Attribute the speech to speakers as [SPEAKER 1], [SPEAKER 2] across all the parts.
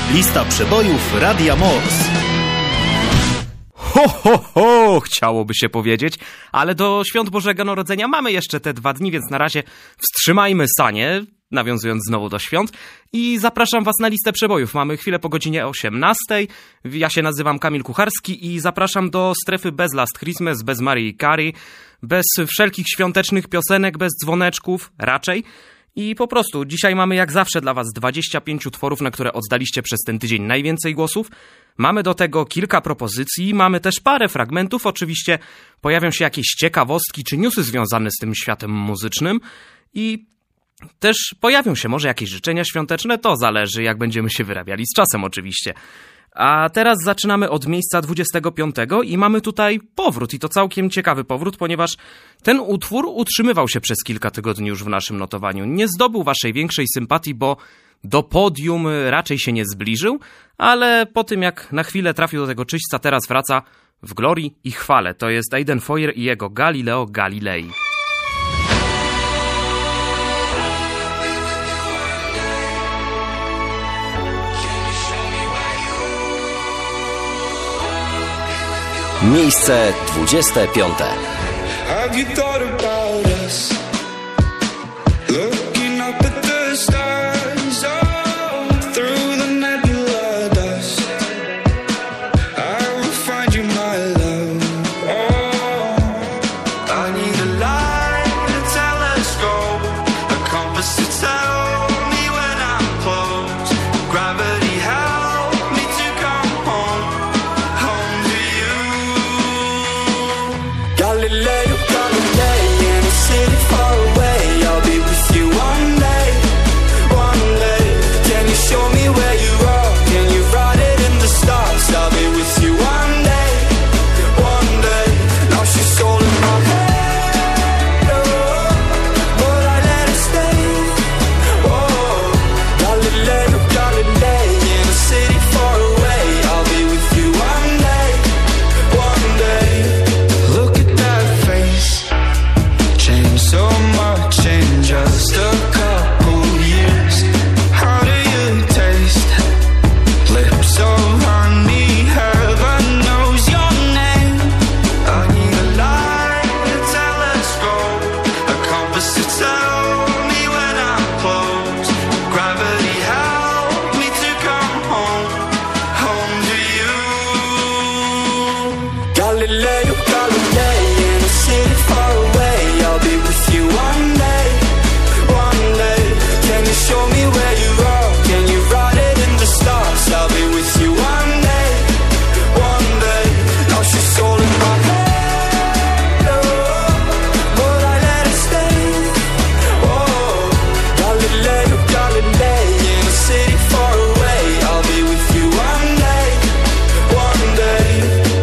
[SPEAKER 1] Lista przebojów Radia Mors.
[SPEAKER 2] Ho, ho, ho, chciałoby się powiedzieć, ale do Świąt Bożego Narodzenia mamy jeszcze te 2 dni, więc na razie wstrzymajmy sanie, nawiązując znowu do świąt, i zapraszam was na listę przebojów. Mamy chwilę po godzinie 18. Ja się nazywam Kamil Kucharski i zapraszam do strefy bez Last Christmas, bez Mariah Carey, bez wszelkich świątecznych piosenek, bez dzwoneczków, raczej. I po prostu dzisiaj mamy jak zawsze dla was 25 utworów, na które oddaliście przez ten tydzień najwięcej głosów. Mamy do tego kilka propozycji, mamy też parę fragmentów. Oczywiście pojawią się jakieś ciekawostki czy newsy związane z tym światem muzycznym. I też pojawią się może jakieś życzenia świąteczne, to zależy jak będziemy się wyrabiali z czasem oczywiście. A teraz zaczynamy od miejsca 25 i mamy tutaj powrót i to całkiem ciekawy powrót, ponieważ ten utwór utrzymywał się przez kilka tygodni już w naszym notowaniu. Nie zdobył waszej większej sympatii, bo do podium raczej się nie zbliżył, ale po tym jak na chwilę trafił do tego czyśćca, teraz wraca w glorii i chwale. To jest Aidan Foyer i jego Galileo Galilei.
[SPEAKER 3] Miejsce 25.
[SPEAKER 4] Have you thought about us? Looking up at the stars, oh, through the nebula dust. I will find you, my love. Oh, I need a light, a telescope, a compass to tell me when I'm close. Gravity help me to come home, home to you. Galileo, Galilei, in a city far away, I'll be with you one day, one day. Can you show me where you are? Can you write it in the stars? I'll be with you one day, one day. Now she's all in my head, oh, but I let her stay. Oh, Galileo, Galilei, in a city far away, I'll be with you one day, one day. Look at that face, changed so much in just a couple years. How do you taste? Lips so honey, heaven knows your name. I need a light, a telescope, a compass to tell me when I'm close. Gravity help me to come home, home to you. Galileo, Galilei, in a city far away, I'll be with you one day, one day. Can you show me where you are? Can you write it in the stars? I'll be with you one day, one day. Now she's all in my head, oh, but I let her stay. Oh, Galileo, Galilei, in a city far away, I'll be with you one day, one day.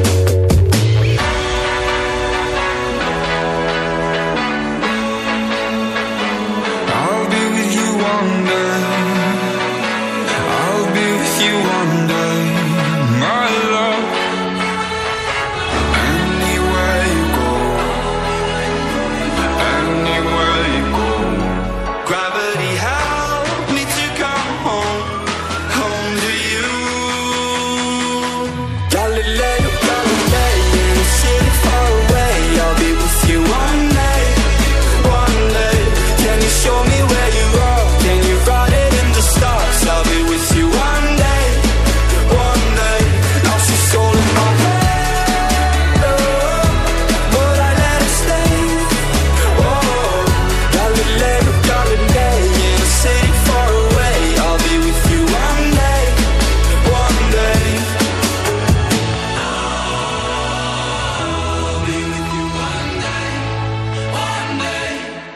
[SPEAKER 4] I'll be with you one day. I'll be with you one day, my love. Anywhere you go, anywhere you go. Gravity help me to come home, home to you. Galileo, Galilei, in a city far away, I'll be with you one day, one day. Can you show me where you are? Can you write it in the stars? I'll be with you one day, one day. Now she's all in my head, oh, but I let her stay. Oh, Galileo, Galilei, in a city far away, I'll be with you one day, one day. I'll be with you one day, one day.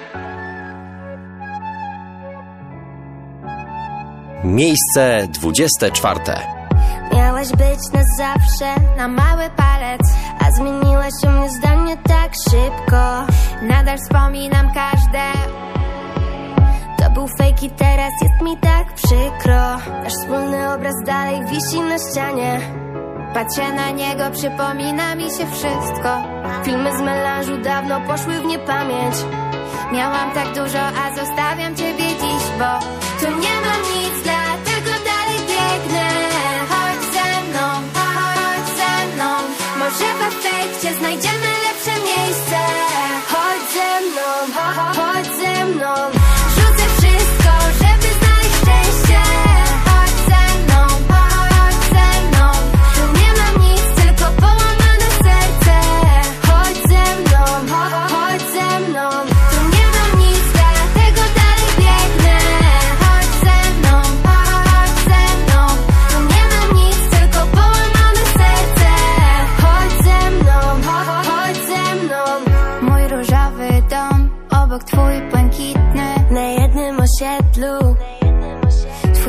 [SPEAKER 3] Miejsce 24.
[SPEAKER 5] Miałeś być na zawsze, na mały palec, a zmieniłeś u mnie zdanie tak szybko. Nadal wspominam każde. To był fake i teraz jest mi tak przykro. Nasz wspólny obraz dalej wisi na ścianie. Patrzę na niego, przypomina mi się wszystko. Filmy z melanżu dawno poszły w niepamięć. Miałam tak dużo, a zostawiam ciebie dziś, bo tu nie mam nic, dlatego dalej biegnę.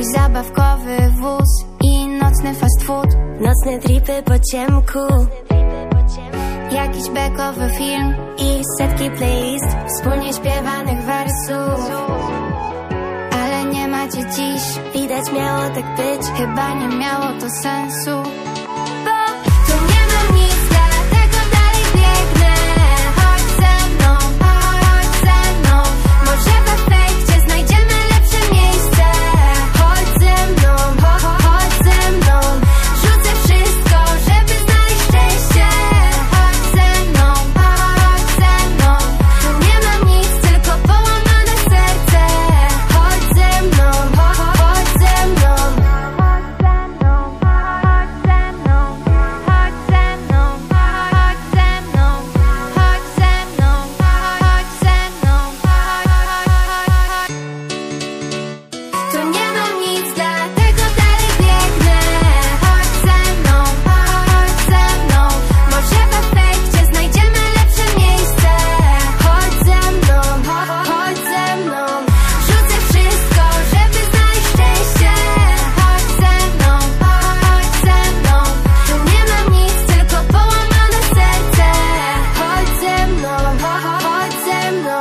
[SPEAKER 5] Twój zabawkowy wóz i nocny fast food. Nocne tripy po ciemku, jakiś bekowy film i setki playlist wspólnie śpiewanych wersów. Ale nie macie dziś, widać miało tak być, chyba nie miało to sensu. Bo tu nie mam nic, dlatego dalej biegnę. Chodź ze mną, chodź ze mną. Może w efekcie znajdziemy lepsze miejsce. Chodź ze mną, chodź ze mną. Rzucę wszystko, żeby znaleźć szczęście. Chodź ze mną, chodź ze mną. Tu nie mam nic, tylko połamane serce. Chodź ze mną, chodź ze mną. Chodź ze mną, chodź ze mną. Chodź ze mną, chodź ze mną. Chodź ze mną, chodź ze mną. Tu nie mam nic, dlatego dalej biegnę. Chodź ze mną, chodź ze mną. Może w efekcie znajdziemy lepsze miejsce. Chodź ze mną, chodź ze mną. Rzucę wszystko, żeby znaleźć szczęście. Chodź ze mną, chodź ze mną. Tu nie mam nic, tylko połamane serce. Chodź ze mną, chodź ze mną.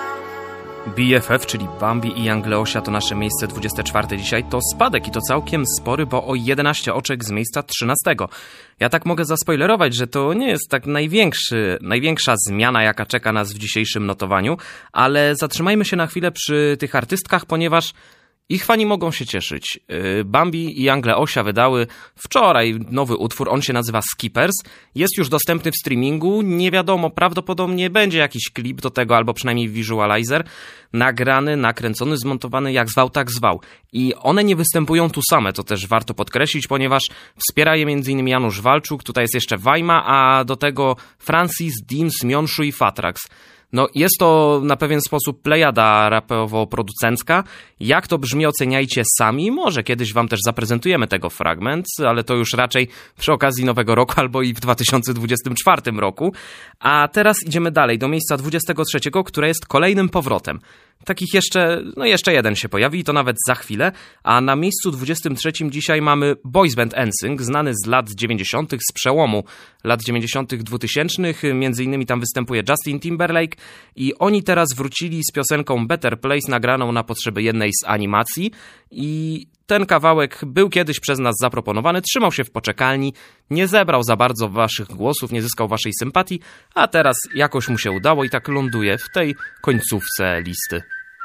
[SPEAKER 2] BFF, czyli Bambi i Young Leosia, to nasze miejsce 24 dzisiaj. To spadek i to całkiem spory, bo o 11 oczek z miejsca 13. Ja tak mogę zaspoilerować, że to nie jest tak największa zmiana, jaka czeka nas w dzisiejszym notowaniu, ale zatrzymajmy się na chwilę przy tych artystkach, ponieważ ich fani mogą się cieszyć. Bambi i Young Leosia wydały wczoraj nowy utwór, on się nazywa Skippers. Jest już dostępny w streamingu, nie wiadomo, prawdopodobnie będzie jakiś klip do tego, albo przynajmniej visualizer, nagrany, nakręcony, zmontowany, jak zwał, tak zwał. I one nie występują tu same, to też warto podkreślić, ponieważ wspiera je m.in. Janusz Walczuk, tutaj jest jeszcze Wajma, a do tego Francis, Dims, Mionszu i Fatrax. No jest to na pewien sposób plejada rapowo-producencka. Jak to brzmi, oceniajcie sami. Może kiedyś wam też zaprezentujemy tego fragment, ale to już raczej przy okazji Nowego Roku albo i w 2024 roku. A teraz idziemy dalej do miejsca 23, które jest kolejnym powrotem. Takich jeszcze jeden się pojawi i to nawet za chwilę, a na miejscu 23 dzisiaj mamy boys band NSYNC, znany z lat 90., z przełomu lat 90., 2000, między innymi tam występuje Justin Timberlake i oni teraz wrócili z piosenką Better Place nagraną na potrzeby jednej z animacji i ten kawałek był kiedyś przez nas zaproponowany, trzymał się w poczekalni, nie zebrał za bardzo waszych głosów, nie zyskał waszej sympatii, a teraz jakoś mu się udało i tak ląduje w tej końcówce listy.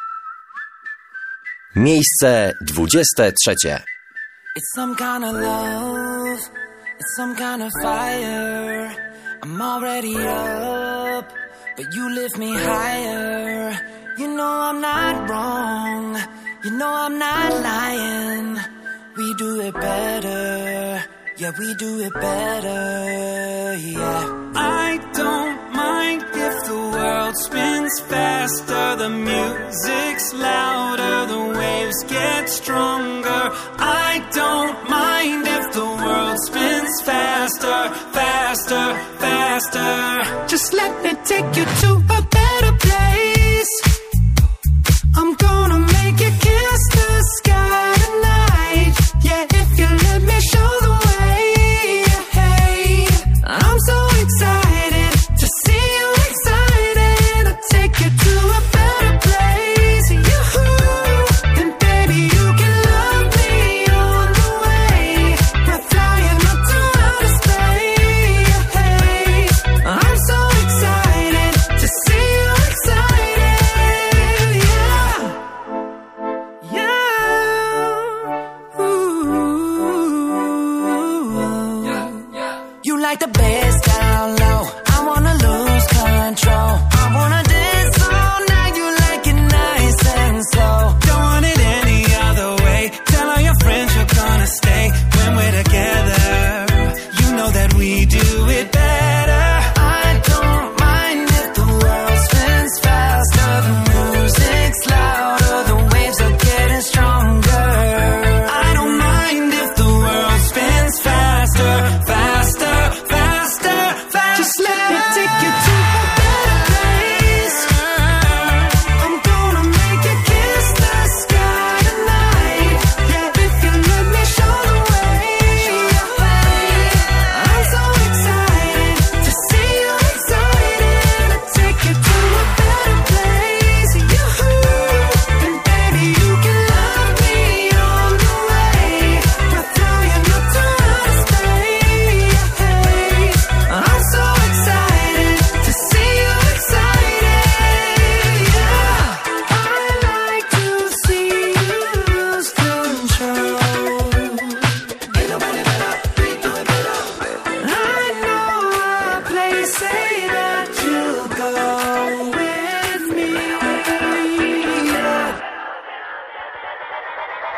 [SPEAKER 3] Miejsce 23.
[SPEAKER 6] It's some kind of love, it's some kind of fire. I'm already up, but you lift me higher. You know I'm not wrong, you know I'm not lying. We do it better, yeah, we do it better, yeah. I don't mind if the world spins faster, the music's louder, the waves get stronger. I don't mind if the world spins faster, faster, faster. Just let me take you to a better place. I'm gonna make you kiss the sky tonight. Yeah, if you let me show the way. Hey, I'm so excited to see you excited. I'll take you to a better place. You and baby, you can love me on the way. We're flying up to outer space. Hey, I'm so excited to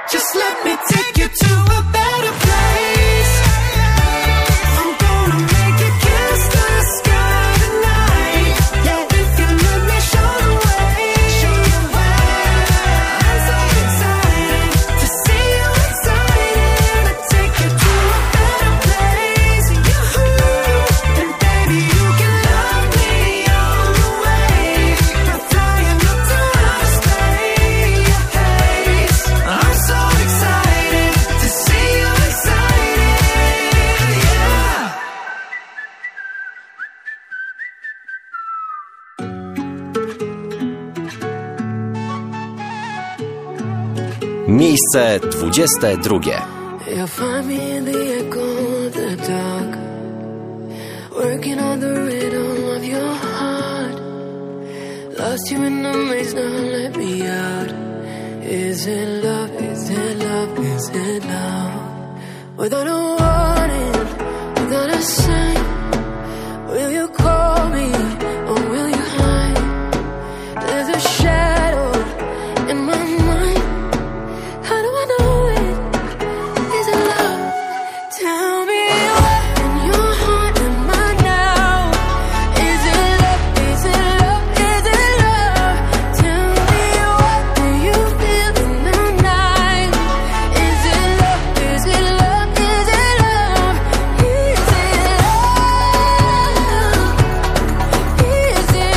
[SPEAKER 6] Just let me take you to a better place. I'm gonna make you kiss the sky tonight. Yeah, if you let me show the way. I'm so excited to see you excited. I take you to a better place. And baby, you can love me all the way. We're flying up to outer space. I'm so excited to see you excited, yeah.
[SPEAKER 3] Miejsce 22.
[SPEAKER 6] You'll find me in the echo of the dark, working on the rhythm of your heart. Lost you in the maze, now let me out. Is it love, is it love, is it love? Without a warning, without a sign, will you call me or will you hide? There's a shadow in my mind. How do I know it? Is it love? Tell me what in your heart am I now? Is it love? Is it love? Is it love? Tell me what do you feel in the night? Is it love? Is it love? Is it love? Is it love? Is it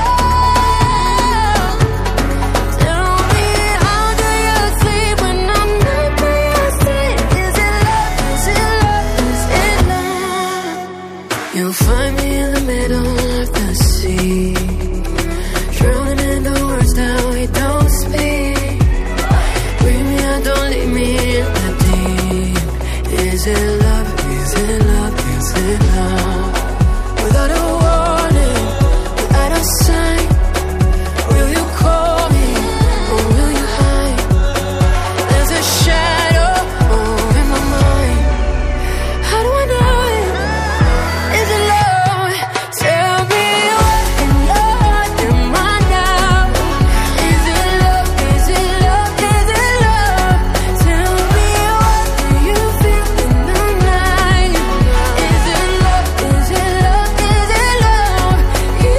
[SPEAKER 6] love? Tell me how do you sleep when I'm not by your side? Is it love? Is it love? Is it love? You'll find me in the middle of the sea, drowning in the words that we don't speak. Bring me out, don't leave me in the deep. Is it love? Is it love? Is it love? Without a warning, without a sign, will you call me or will you hide? There's a shadow in my mind. How do I know it? Is it love? Tell me what in your heart am I now? Is it love? Is it love? Is it love? Tell me what do you feel in the night? Is it love? Is it love? Is it love? Is it love? Is it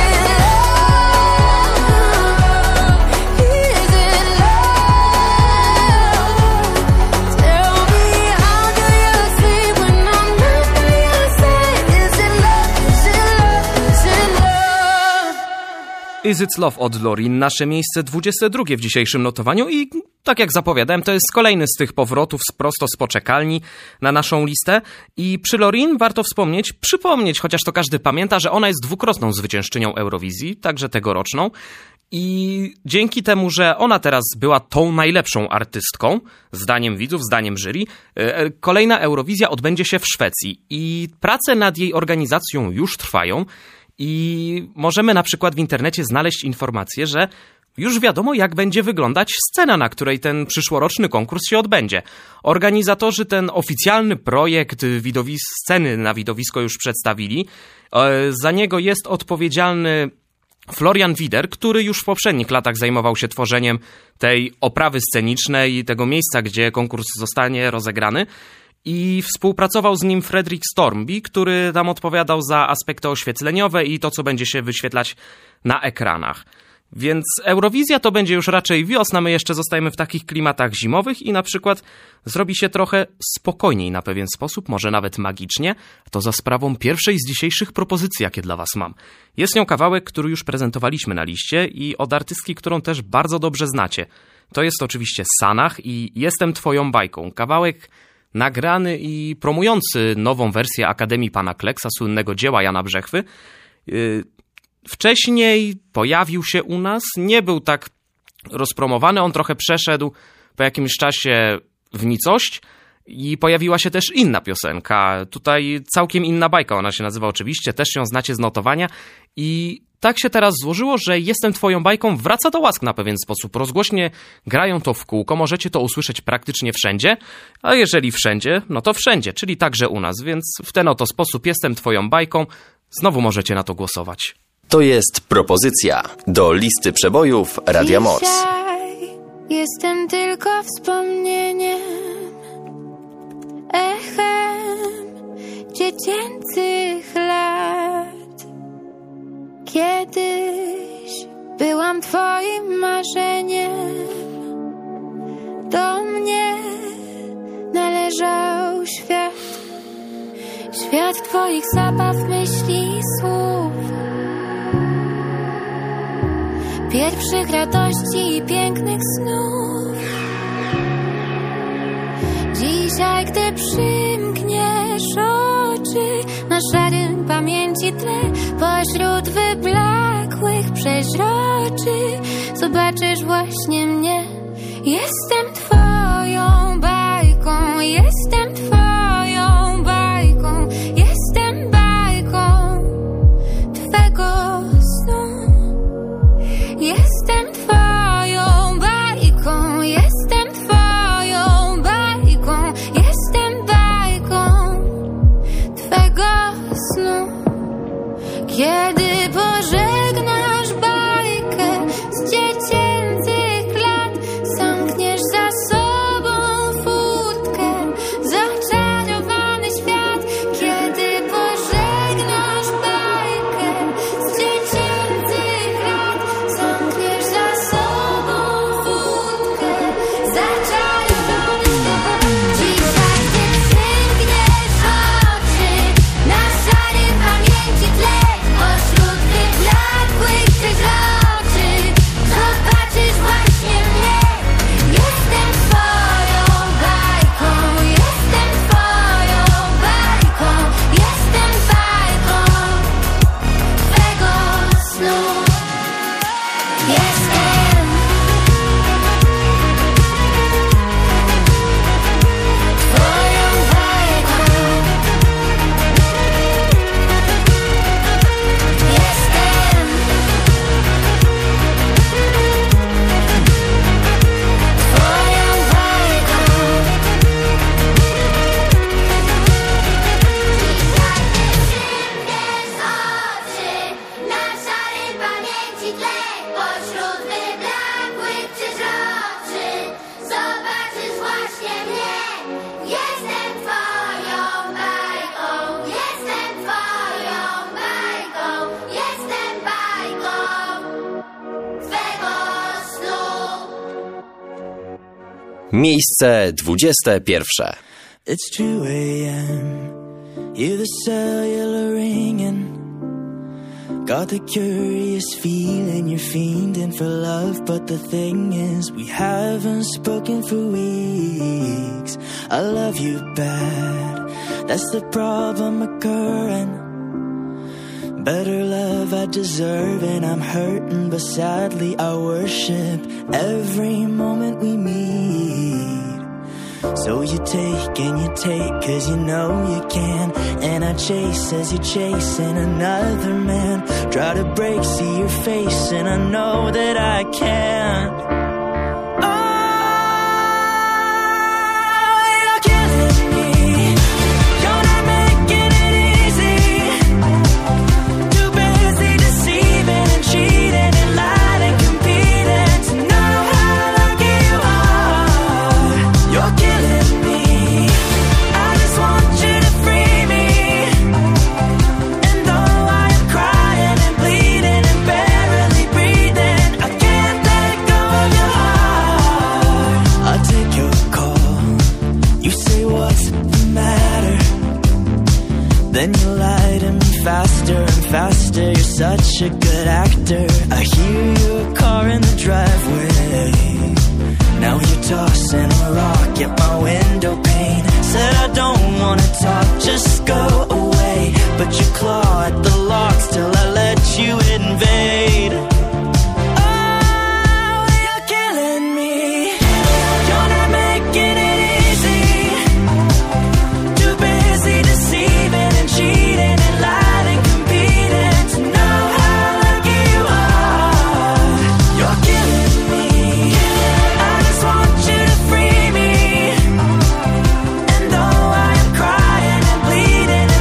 [SPEAKER 6] love? Tell me how do you sleep when I'm not by your side? Is it love? Is it love? Is it love?
[SPEAKER 2] Is It Love od Lorin, nasze miejsce 22 w dzisiejszym notowaniu i tak jak zapowiadałem, to jest kolejny z tych powrotów prosto z poczekalni na naszą listę i przy Lorin warto przypomnieć, chociaż to każdy pamięta, że ona jest dwukrotną zwyciężczynią Eurowizji, także tegoroczną i dzięki temu, że ona teraz była tą najlepszą artystką, zdaniem widzów, zdaniem jury, kolejna Eurowizja odbędzie się w Szwecji i prace nad jej organizacją już trwają. I możemy na przykład w internecie znaleźć informację, że już wiadomo, jak będzie wyglądać scena, na której ten przyszłoroczny konkurs się odbędzie. Organizatorzy ten oficjalny projekt sceny na widowisko już przedstawili. Za niego jest odpowiedzialny Florian Wider, który już w poprzednich latach zajmował się tworzeniem tej oprawy scenicznej i tego miejsca, gdzie konkurs zostanie rozegrany. I współpracował z nim Fredrik Stormby, który tam odpowiadał za aspekty oświetleniowe i to, co będzie się wyświetlać na ekranach. Więc Eurowizja to będzie już raczej wiosna, my jeszcze zostajemy w takich klimatach zimowych i na przykład zrobi się trochę spokojniej na pewien sposób, może nawet magicznie, to za sprawą pierwszej z dzisiejszych propozycji, jakie dla was mam. Jest nią kawałek, który już prezentowaliśmy na liście i od artystki, którą też bardzo dobrze znacie. To jest oczywiście Sanach i Jestem twoją bajką. Kawałek nagrany i promujący nową wersję Akademii Pana Kleksa, słynnego dzieła Jana Brzechwy. Wcześniej pojawił się u nas, nie był tak rozpromowany, on trochę przeszedł po jakimś czasie w nicość i pojawiła się też inna piosenka. Tutaj całkiem inna bajka, ona się nazywa oczywiście, też ją znacie z notowania i tak się teraz złożyło, że Jestem twoją bajką wraca do łask na pewien sposób. Rozgłośnie grają to w kółko, możecie to usłyszeć praktycznie wszędzie, a jeżeli wszędzie, no to wszędzie, czyli także u nas, więc w ten oto sposób Jestem twoją bajką, znowu możecie na to głosować.
[SPEAKER 3] To jest propozycja do listy przebojów Radia Moc.
[SPEAKER 7] Dzisiaj
[SPEAKER 5] Jestem tylko wspomnieniem, echem dziecięcych lat. Kiedyś byłam twoim marzeniem, do mnie należał świat. Świat twoich zabaw, myśli i słów, pierwszych radości i pięknych snów. Dzisiaj, gdy przymkniesz oczy na szarym pamięci tle, pośród wyblakłych przeźroczy zobaczysz właśnie mnie. Jestem twoją bajką, jestem twoją bajką, jestem bajką twego snu. Jestem twoją bajką, jestem twoją bajką, jestem bajką twego snu. Kiedy pożegnasz bajkę z dziecięcych lat, zamkniesz za sobą furtkę, zaczarowany świat. Kiedy pożegnasz bajkę z dziecięcych lat, zamkniesz za sobą furtkę, zaczarowany świat. Dzisiaj, gdy przymkniesz oczy na szarym pamięci tle, pośród wyblakłych przeźroczy zobaczysz właśnie mnie. Jestem twoją bajką, jestem twoją bajką, jestem bajką twego snu. Jestem twoją bajką, jestem twoją bajką.
[SPEAKER 3] Miejsce 21.
[SPEAKER 6] It's 2 a.m. Hear the cellular ringing. Got the curious feeling you're fiending for love, but the thing is we haven't spoken for weeks. I love you bad, that's the problem occurring. Better love I deserve and I'm hurting, but sadly I worship every moment we meet. So you take and you take cause you know you can, and I chase as you're chasing another man. Try to break, see your face and I know that I can't. Then you lie to me faster and faster. You're such a good actor. I hear your car in the driveway. Now you're tossing a rock at my window pane. Said I don't wanna talk, just go away. But you claw at the locks till I let you invade. Oh, you're killing me. You're not making it easy. Too busy deceiving and cheating and lying and competing to know how lucky you are. You're killing me. I just want you to free me. And though I am crying and bleeding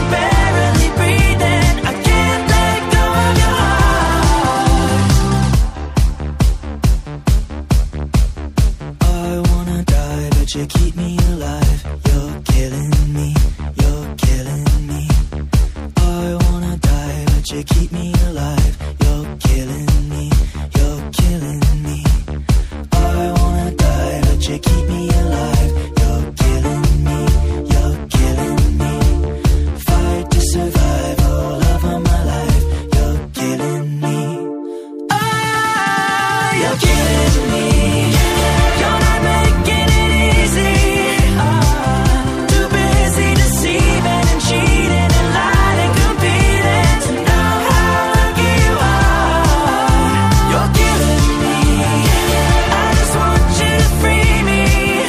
[SPEAKER 6] but you keep me alive. You're killing me, you're killing me. I wanna die, but you keep me alive. You're killing me, you're killing me. I wanna die, but you keep me alive. You're killing me, you're killing me. Fight to survive, all over my life. You're killing me. Ah, you're killing me. You're not making it easy. Too busy deceiving and cheating and lying and competing to know how lucky you are. You're killing me. I just want you to free me.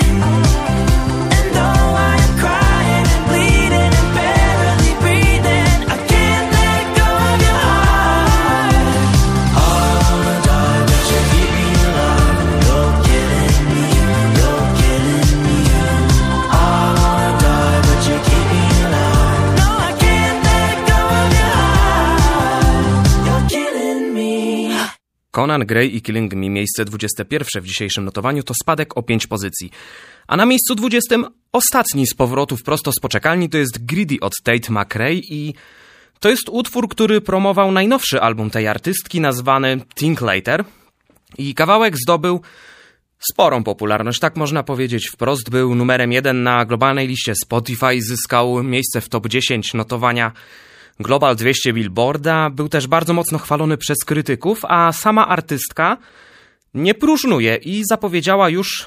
[SPEAKER 6] And though I am crying and bleeding and barely breathing, I can't let go of your heart. I wanna die, but you keep me alive. You're killing me, you're killing me. I wanna die, but you keep me alive. No, I can't let go of your heart. You're killing me.
[SPEAKER 2] Conan Gray i Killing Me, miejsce 21 w dzisiejszym notowaniu, to spadek o 5 pozycji. A na miejscu 20 ostatni z powrotów prosto z poczekalni to jest Greedy od Tate McRae i to jest utwór, który promował najnowszy album tej artystki nazwany Think Later i kawałek zdobył sporą popularność, tak można powiedzieć wprost. Był numerem 1 na globalnej liście Spotify, zyskał miejsce w top 10 notowania Global 200 Billboarda, był też bardzo mocno chwalony przez krytyków, a sama artystka nie próżnuje i zapowiedziała już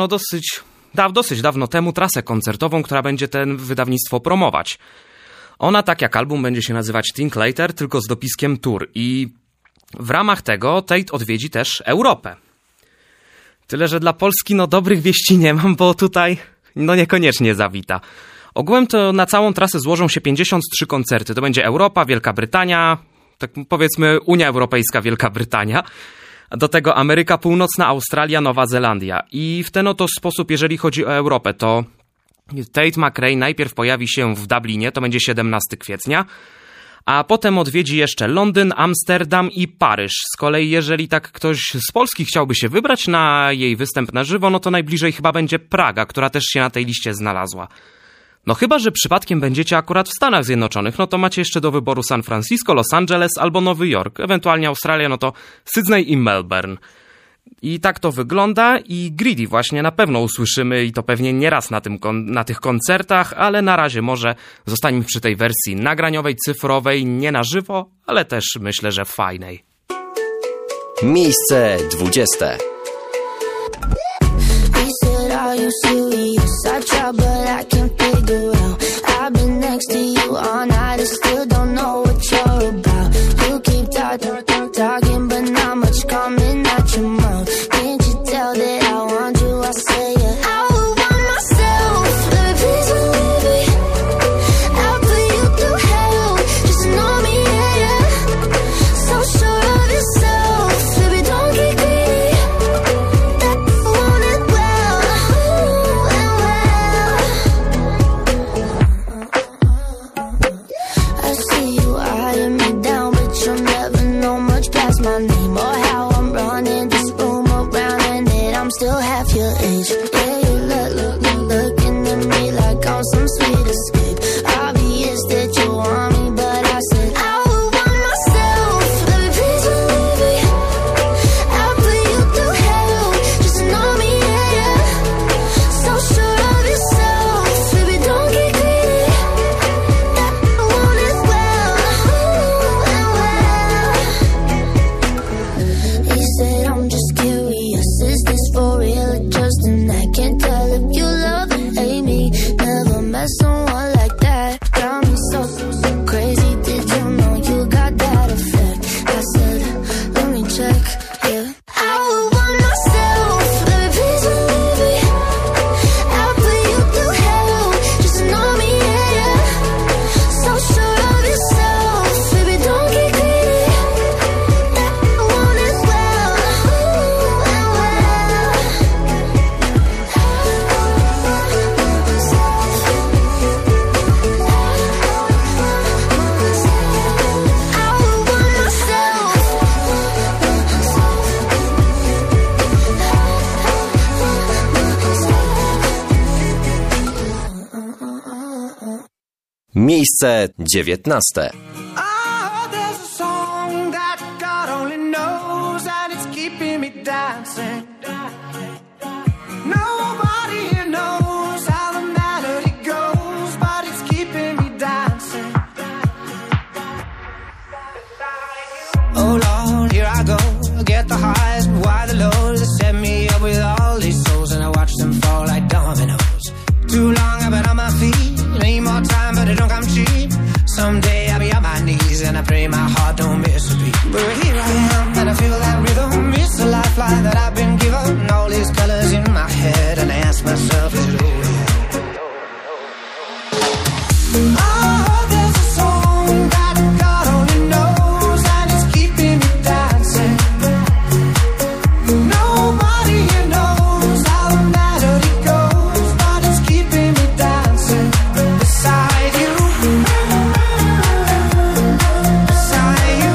[SPEAKER 2] dosyć dawno temu trasę koncertową, która będzie ten wydawnictwo promować. Ona, tak jak album, będzie się nazywać Think Later, tylko z dopiskiem Tour i w ramach tego Tate odwiedzi też Europę. Tyle, że dla Polski dobrych wieści nie mam, bo tutaj niekoniecznie zawita. Ogółem to na całą trasę złożą się 53 koncerty. To będzie Europa, Wielka Brytania, tak powiedzmy Unia Europejska, Wielka Brytania. Do tego Ameryka Północna, Australia, Nowa Zelandia. I w ten oto sposób, jeżeli chodzi o Europę, to Tate McRae najpierw pojawi się w Dublinie, to będzie 17 kwietnia, a potem odwiedzi jeszcze Londyn, Amsterdam i Paryż. Z kolei jeżeli tak ktoś z Polski chciałby się wybrać na jej występ na żywo, to najbliżej chyba będzie Praga, która też się na tej liście znalazła. Chyba że przypadkiem będziecie akurat w Stanach Zjednoczonych, to macie jeszcze do wyboru San Francisco, Los Angeles albo Nowy Jork, ewentualnie Australia, to Sydney i Melbourne. I tak to wygląda i Greedy właśnie na pewno usłyszymy i to pewnie nieraz na tych koncertach, ale na razie może zostańmy przy tej wersji nagraniowej, cyfrowej, nie na żywo, ale też myślę, że fajnej.
[SPEAKER 3] Miejsce 20.
[SPEAKER 5] Are you serious? I try, but I can't figure out. I've been next to you all night, I still don't know what you're about. You keep talking, but not much coming out your mouth. Can't you tell that I want you? I say it. I would want myself, baby, please believe me. I'll put you through hell, just to know me, yeah, yeah. So sure of yourself, baby, don't get greedy. That I want it well. I see you eyeing me down, but you'll never know much past my name or how I'm running this room around, and that I'm still half your age. Yeah, you looking at me like I'm some sweet escape. Obvious that you want me, but I said I would want myself. Baby, please believe me. I'll put you through hell, just to know me, yeah, yeah. So sure of yourself, baby, don't get greedy. That I want it well. He said I'm just curious, is this for real or just an act? Can't tell
[SPEAKER 3] Miejsce 19.
[SPEAKER 6] There's a song that God only knows, and it's keeping me dancing. Nobody here knows how the melody goes, but it's keeping me dancing. Oh Lord, here I go, get the highs and why the lows. They set me up with all these souls, and I watch them fall like dominoes. Too long I've been on my feet, need more time but it don't come cheap. Someday I'll be on my knees and I pray my heart don't miss a beat. But here I am and I feel that rhythm. It's the lifeline that I've been given. All these colors in my head and I ask myself, is it over yet? Oh, there's a song that God only knows, and it's keeping me dancing. Nobody here knows how the melody goes, but it's keeping me dancing. Beside you, beside you,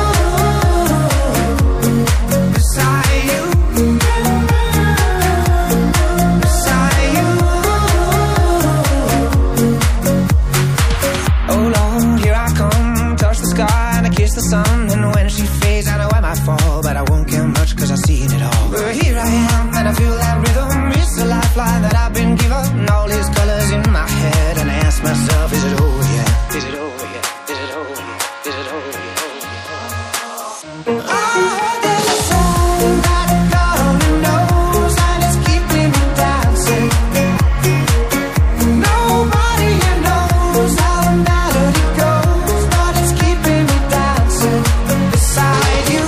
[SPEAKER 6] beside you, beside you. Oh Lord, here I come, touch the sky and I kiss the sun. And when she fades, I know I might fall, but I won't care much cause I've seen it all. But here I am and I feel that rhythm. It's the lifeline that I've been given. All these colors in my head and I ask myself, is it over yet? Is it over yet? Is it over yet? Is it over yet? Oh, there's a song that God only knows, and it's keeping me dancing. Nobody here knows how the melody goes, but it's keeping me dancing. Beside you,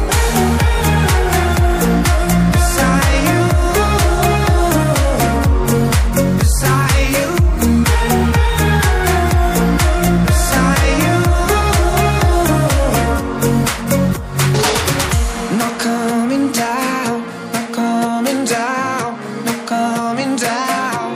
[SPEAKER 6] beside you, beside you, beside you. Not coming down, not coming down, not coming down.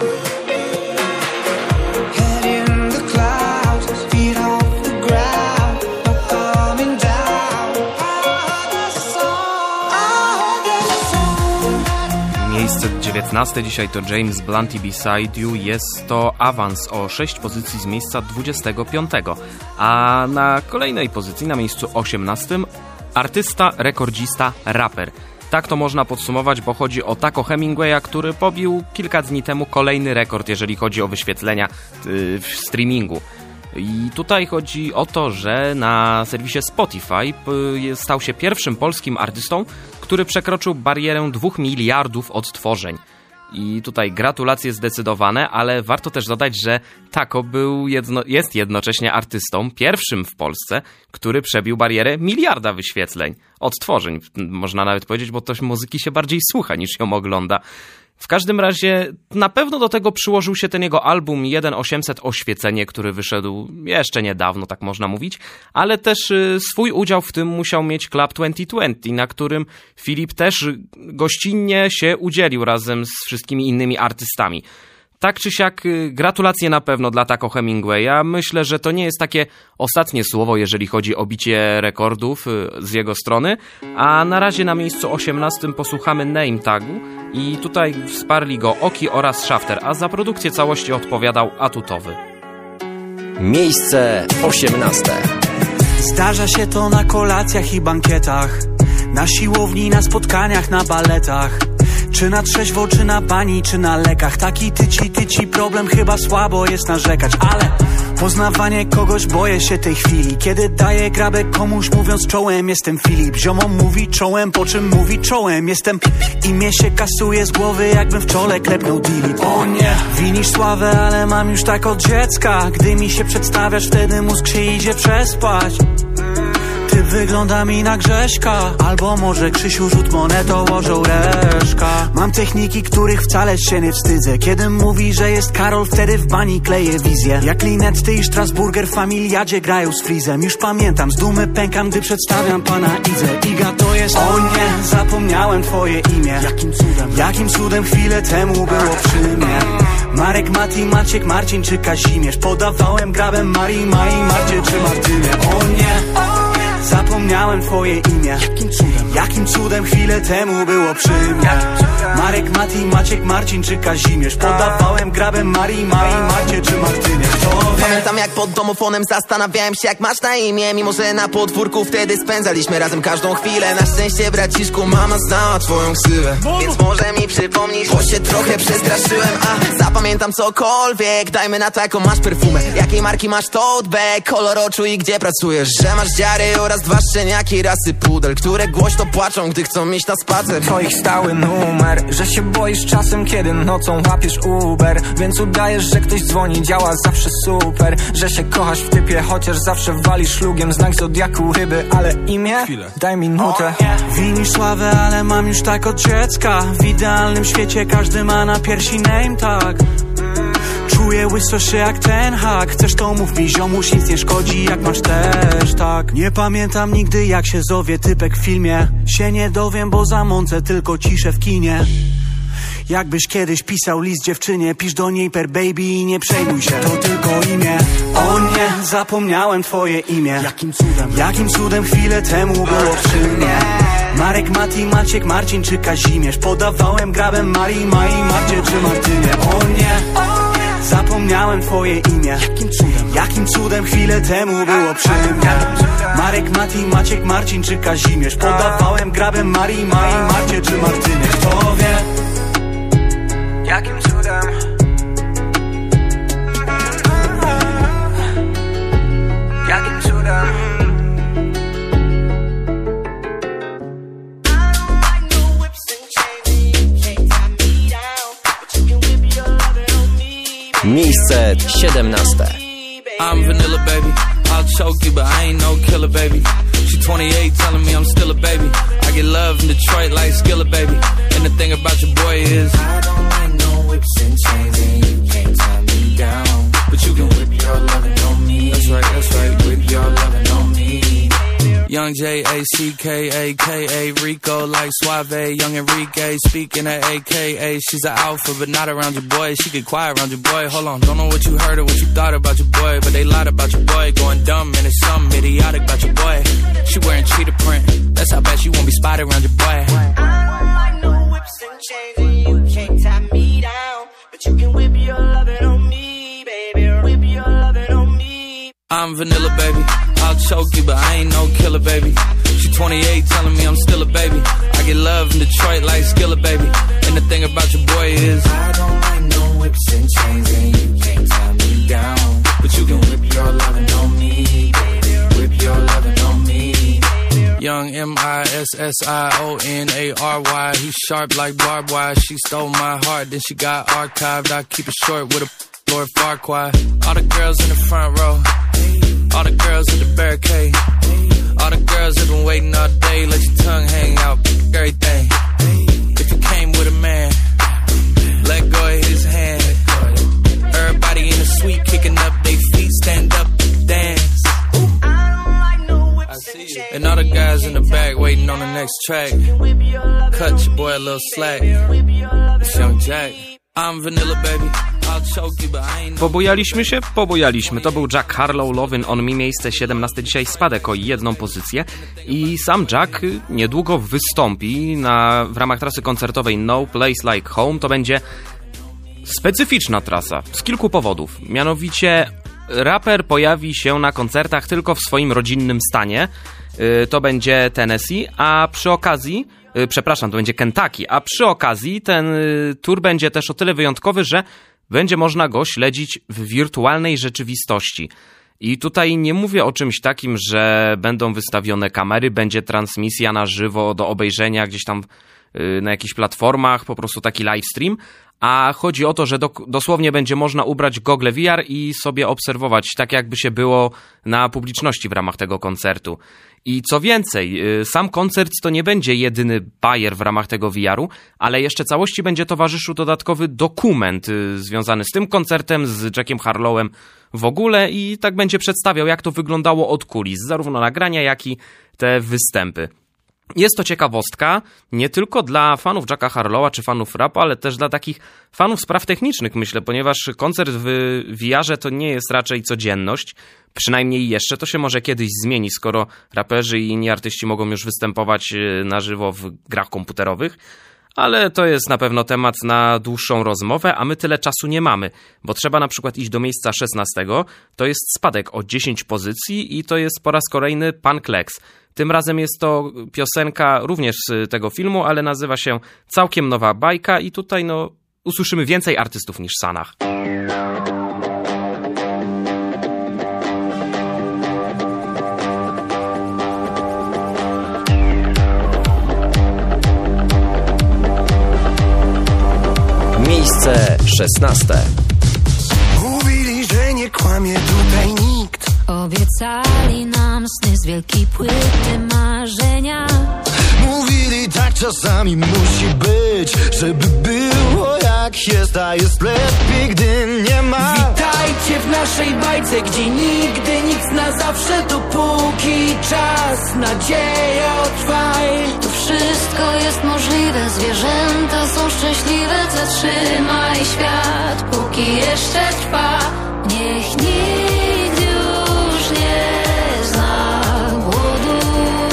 [SPEAKER 6] Head in the clouds, feet off the ground, not coming down. There's a song, there's a song.
[SPEAKER 2] Miejsce 19 dzisiaj to James Blunt i Beside You. Jest to awans o 6 pozycji z miejsca 25. A na kolejnej pozycji, na miejscu 18, artysta, rekordzista, raper. Tak to można podsumować, bo chodzi o Taco Hemingwaya, który pobił kilka dni temu kolejny rekord, jeżeli chodzi o wyświetlenia w streamingu. I tutaj chodzi o to, że na serwisie Spotify stał się pierwszym polskim artystą, który przekroczył barierę 2 miliardów odtworzeń. I tutaj gratulacje zdecydowane, ale warto też dodać, że Taco jest jednocześnie artystą, pierwszym w Polsce, który przebił barierę miliarda wyświetleń, odtworzeń, można nawet powiedzieć, bo to muzyki się bardziej słucha niż ją ogląda. W każdym razie na pewno do tego przyłożył się ten jego album 1.800 Oświecenie, który wyszedł jeszcze niedawno, tak można mówić, ale też swój udział w tym musiał mieć Club 2020, na którym Filip też gościnnie się udzielił razem z wszystkimi innymi artystami. Tak czy siak, gratulacje na pewno dla Taco Hemingwaya. Myślę, że to nie jest takie ostatnie słowo, jeżeli chodzi o bicie rekordów z jego strony. A na razie na miejscu 18 posłuchamy Name Tagu i tutaj wsparli go Oki oraz Shafter, a za produkcję całości odpowiadał Atutowy.
[SPEAKER 3] Miejsce 18.
[SPEAKER 7] Zdarza się to na kolacjach i bankietach, na siłowni, na spotkaniach, na baletach. Czy na trzeźwo, czy na bani, czy na lekach. Taki tyci problem, chyba słabo jest narzekać. Ale poznawanie kogoś, boję się tej chwili, kiedy daję grabę komuś, mówiąc czołem jestem Filip. Ziomom mówi czołem, po czym mówi czołem jestem. Imię się kasuje z głowy, jakbym w czole klepnął delete. O nie, winisz sławę, ale mam już tak od dziecka. Gdy mi się przedstawiasz, wtedy mózg się idzie przespać. Ty wygląda mi na Grześka, albo może Krzysiu rzut monetą łożą reszka. Mam techniki, których wcale się nie wstydzę. Kiedy mówi, że jest Karol, wtedy w bani kleję wizję. Jak Linetty i Strasburger w Familiadzie grają z Frizem. Już pamiętam, z dumy pękam, gdy przedstawiam pana Idzę. Iga to jest, o nie, zapomniałem twoje imię. Jakim cudem chwilę temu było przy mnie. Marek, Mati, Maciek, Marcin czy Kazimierz. Podawałem grabem Marii, Mai, Marcie czy Martynie. O nie, zapomniałem twoje imię. Jakim cudem chwilę temu było przy mnie. Marek, Mati, Maciek, Marcin czy Kazimierz. Podawałem grabem Marii, Mai, Marcie czy Martynie. Kto wie?
[SPEAKER 8] Pamiętam jak pod domofonem zastanawiałem się jak masz na imię. Mimo że na podwórku wtedy spędzaliśmy razem każdą chwilę. Na szczęście braciszku mama znała twoją ksywę, więc może mi przypomnisz, bo się trochę przestraszyłem. A zapamiętam cokolwiek, dajmy na to jaką masz perfumę, jakiej marki masz tote bag, kolor oczu i gdzie pracujesz. Że masz dziary oraz 2 szczeniaki rasy pudel, które głośno płaczą, gdy chcą iść na spacer.
[SPEAKER 6] To ich stały numer, że się boisz czasem, kiedy nocą łapiesz Uber. Więc udajesz, że ktoś dzwoni, działa zawsze super. Że się kochasz w typie, chociaż zawsze walisz szlugiem. Znak zodiaku ryby, ale imię? Daj minutę.
[SPEAKER 7] Winisz sławę, ale mam już tak od dziecka. W idealnym świecie każdy ma na piersi name tag. Czuję łysość jak ten hak. Chcesz to mów mi ziomuś, nic nie szkodzi jak masz też, tak. Nie pamiętam nigdy jak się zowie typek w filmie. Się nie dowiem, bo zamącę tylko ciszę w kinie. Jakbyś kiedyś pisał list dziewczynie, pisz do niej per baby i nie przejmuj się, to tylko imię. O nie, zapomniałem twoje imię. Jakim cudem chwilę temu było przy mnie. Marek, Mati, Maciek, Marcin czy Kazimierz. Podawałem grabem Marii, Mai, Marcie czy Martynie. O nie, zapomniałem twoje imię. Jakim cudem chwilę temu było przy mnie. Marek, Mati, Maciek, Marcin czy Kazimierz. Podawałem grabem Marii, Mai, Marcie czy Martynie. Kto wie?
[SPEAKER 6] Jakim cudem? Jakim cudem?
[SPEAKER 3] Miejsce 17.
[SPEAKER 9] I'm vanilla, baby. I'll choke you, but I ain't no killer, baby. She 28, telling me I'm still a baby. I get love in Detroit like Skillet, baby. And the thing about your boy is I don't like no whips and chains, and you can't tie me down. But you can whip your lovin' on me. That's right, whip your lovin' on me. Young J-A-C-K-A-K-A, Rico like Suave, Young Enrique, speaking at AKA. She's an alpha, but not around your boy. She get quiet around your boy. Hold on, don't know what you heard or what you thought about your boy, but they lied about your boy. Going dumb, and it's something idiotic about your boy. She wearing cheetah print, that's how bad she won't be spotted around your boy.
[SPEAKER 10] I don't like no whips and chains, and you can't tie me down. But you can whip your lovin' on me, baby. Whip your lovin' on me.
[SPEAKER 9] I'm vanilla, baby. I'll choke you, but I ain't no killer, baby. She 28, telling me I'm still a baby. I get love in Detroit like Skillet, baby. And the thing about your boy is I don't like no whips and chains, and you can't tie me down. But you can whip your lovin' on me, baby. Whip your lovin' on me. Young M-I-S-S-I-O-N-A-R-Y. He's sharp like barbed wire. She stole my heart, then she got archived. I keep it short with a Lord Farquaad. All the girls in the front row, all the girls at the barricade, all the girls have been waiting all day. Let your tongue hang out, everything. If you came with a man, let go of his hand. Everybody in the suite kicking up their feet, stand up, dance. I see you. And all the guys in the back waiting on the next track. Cut your boy a little slack. It's Young Jack. I'm vanilla, baby.
[SPEAKER 2] Pobojaliśmy się? Pobojaliśmy. To był Jack Harlow, Lovin' on Me, miejsce 17. Dzisiaj spadek o 1 pozycję. I sam Jack niedługo wystąpi w ramach trasy koncertowej No Place Like Home. To będzie specyficzna trasa z kilku powodów. Mianowicie raper pojawi się na koncertach tylko w swoim rodzinnym stanie. To będzie Tennessee, a przy okazji... to będzie Kentucky, a przy okazji ten tour będzie też o tyle wyjątkowy, że będzie można go śledzić w wirtualnej rzeczywistości. I tutaj nie mówię o czymś takim, że będą wystawione kamery, będzie transmisja na żywo do obejrzenia gdzieś tam na jakichś platformach, po prostu taki livestream, a chodzi o to, że dosłownie będzie można ubrać gogle VR i sobie obserwować, tak jakby się było na publiczności w ramach tego koncertu. I co więcej, sam koncert to nie będzie jedyny bajer w ramach tego VR-u, ale jeszcze całości będzie towarzyszył dodatkowy dokument związany z tym koncertem, z Jackiem Harlowem w ogóle i tak będzie przedstawiał, jak to wyglądało od kulis, zarówno nagrania, jak i te występy. Jest to ciekawostka nie tylko dla fanów Jacka Harlowa czy fanów rapu, ale też dla takich fanów spraw technicznych, myślę, ponieważ koncert w VR-ze to nie jest raczej codzienność. Przynajmniej jeszcze to się może kiedyś zmieni, skoro raperzy i inni artyści mogą już występować na żywo w grach komputerowych. Ale to jest na pewno temat na dłuższą rozmowę, a my tyle czasu nie mamy, bo trzeba na przykład iść do miejsca 16, to jest spadek o 10 pozycji i to jest po raz kolejny Pan Kleks. Tym razem jest to piosenka również z tego filmu, ale nazywa się Całkiem nowa bajka i tutaj usłyszymy więcej artystów niż Sanach.
[SPEAKER 3] Miejsce 16.
[SPEAKER 11] Mówili, że nie kłamie tutaj nikt.
[SPEAKER 12] Obiecali nam sny z wielkiej płyty marzenia.
[SPEAKER 11] Mówili, tak czasami musi być, żeby było jak jest, a jest lepiej, gdy nie ma.
[SPEAKER 6] Witajcie w naszej bajce, gdzie nigdy nic na zawsze, dopóki czas, nadzieja trwaj.
[SPEAKER 12] Tu wszystko jest możliwe, zwierzęta są szczęśliwe. Zatrzymaj świat, póki jeszcze trwa. Niech nikt już nie zna głodu.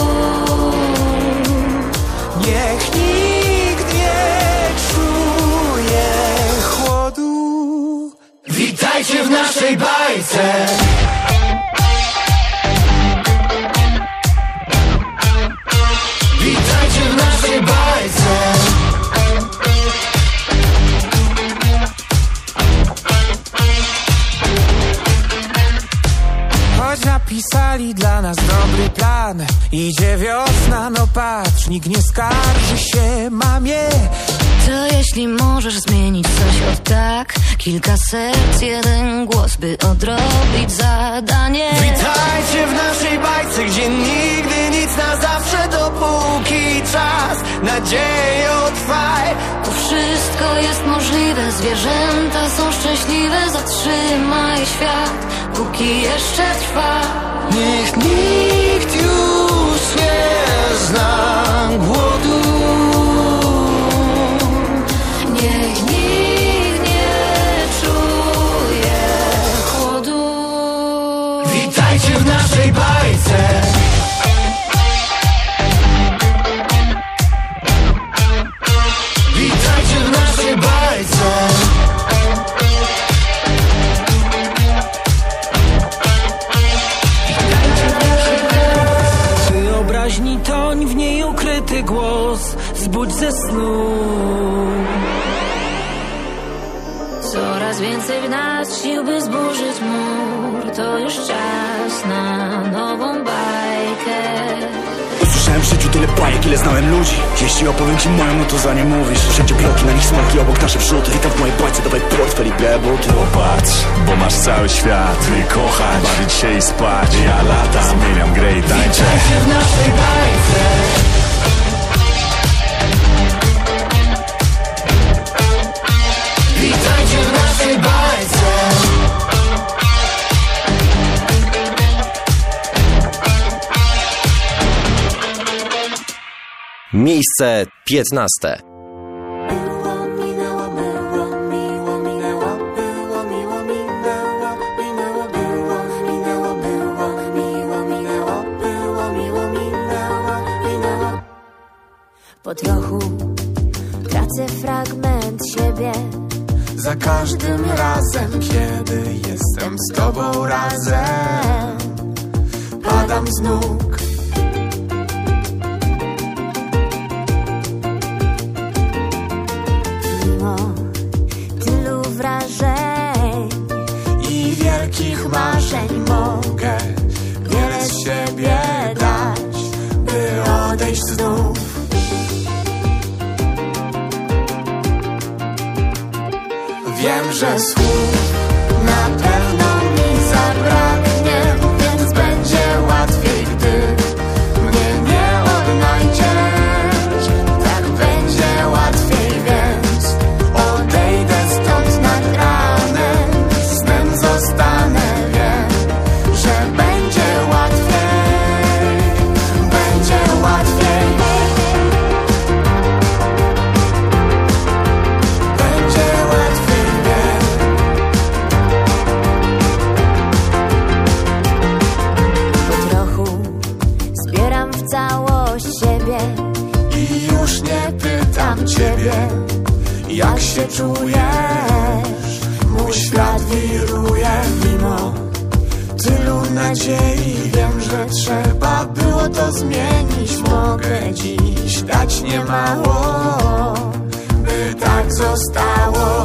[SPEAKER 11] Niech nikt nie czuje chłodu.
[SPEAKER 6] Witajcie w naszej bajce. Witajcie w naszej bajce.
[SPEAKER 11] Choć napisali dla nas dobry plan, idzie wiosna, no patrz, nikt nie skarży się mamie.
[SPEAKER 12] To jeśli możesz zmienić coś od tak, kilka serc, jeden głos, by odrobić zadanie.
[SPEAKER 11] Witajcie w naszej bajce, gdzie nigdy nic na zawsze, dopóki czas, nadzieję trwaj.
[SPEAKER 12] Tu wszystko jest możliwe, zwierzęta są szczęśliwe. Zatrzymaj świat, póki jeszcze trwa.
[SPEAKER 11] Niech nikt już nie zna głodu.
[SPEAKER 12] Niech nikt nie czuje chłodu.
[SPEAKER 6] Witajcie w naszej bajce. Witajcie w naszej bajce. Wyobraźni toń, w niej ukryty głos, zbudź ze snu.
[SPEAKER 12] Coraz więcej w nas sił, by zburzyć mur. To już czas na nową bajkę.
[SPEAKER 7] Usłyszałem w życiu tyle bajek, ile znałem ludzi. Jeśli opowiem ci moją, no to za nie mówisz. Wszędzie bloki, na nich smaki, obok nasze wrzuty. Witam w mojej bajce, dawaj portfel i białe buty.
[SPEAKER 13] Popatrz, bo masz cały świat. Ty kochać, bawić się i spać. Ja latam, zmieniam grę i tańczę.
[SPEAKER 6] Witajcie w naszej bajce. Witajcie w naszej bajce.
[SPEAKER 3] Miejsce 15.
[SPEAKER 5] Po trochu tracę fragment siebie.
[SPEAKER 11] Za każdym razem, kiedy jestem z tobą razem, padam z nóg.
[SPEAKER 5] Mimo tylu wrażeń
[SPEAKER 11] I wielkich marzeń mogę wiele z siebie dać, by odejść znów. Wiem, że słów na pewno mi zabraknie, więc będzie łatwiej, gdy mnie nie odnajdziesz. Tak będzie łatwiej, więc odejdę stąd nad ranem. Snem zostanę, wiem, że będzie łatwiej. Będzie łatwiej.
[SPEAKER 14] nadziei. Wiem, że trzeba było to zmienić. Mogę dziś dać niemało, by tak zostało.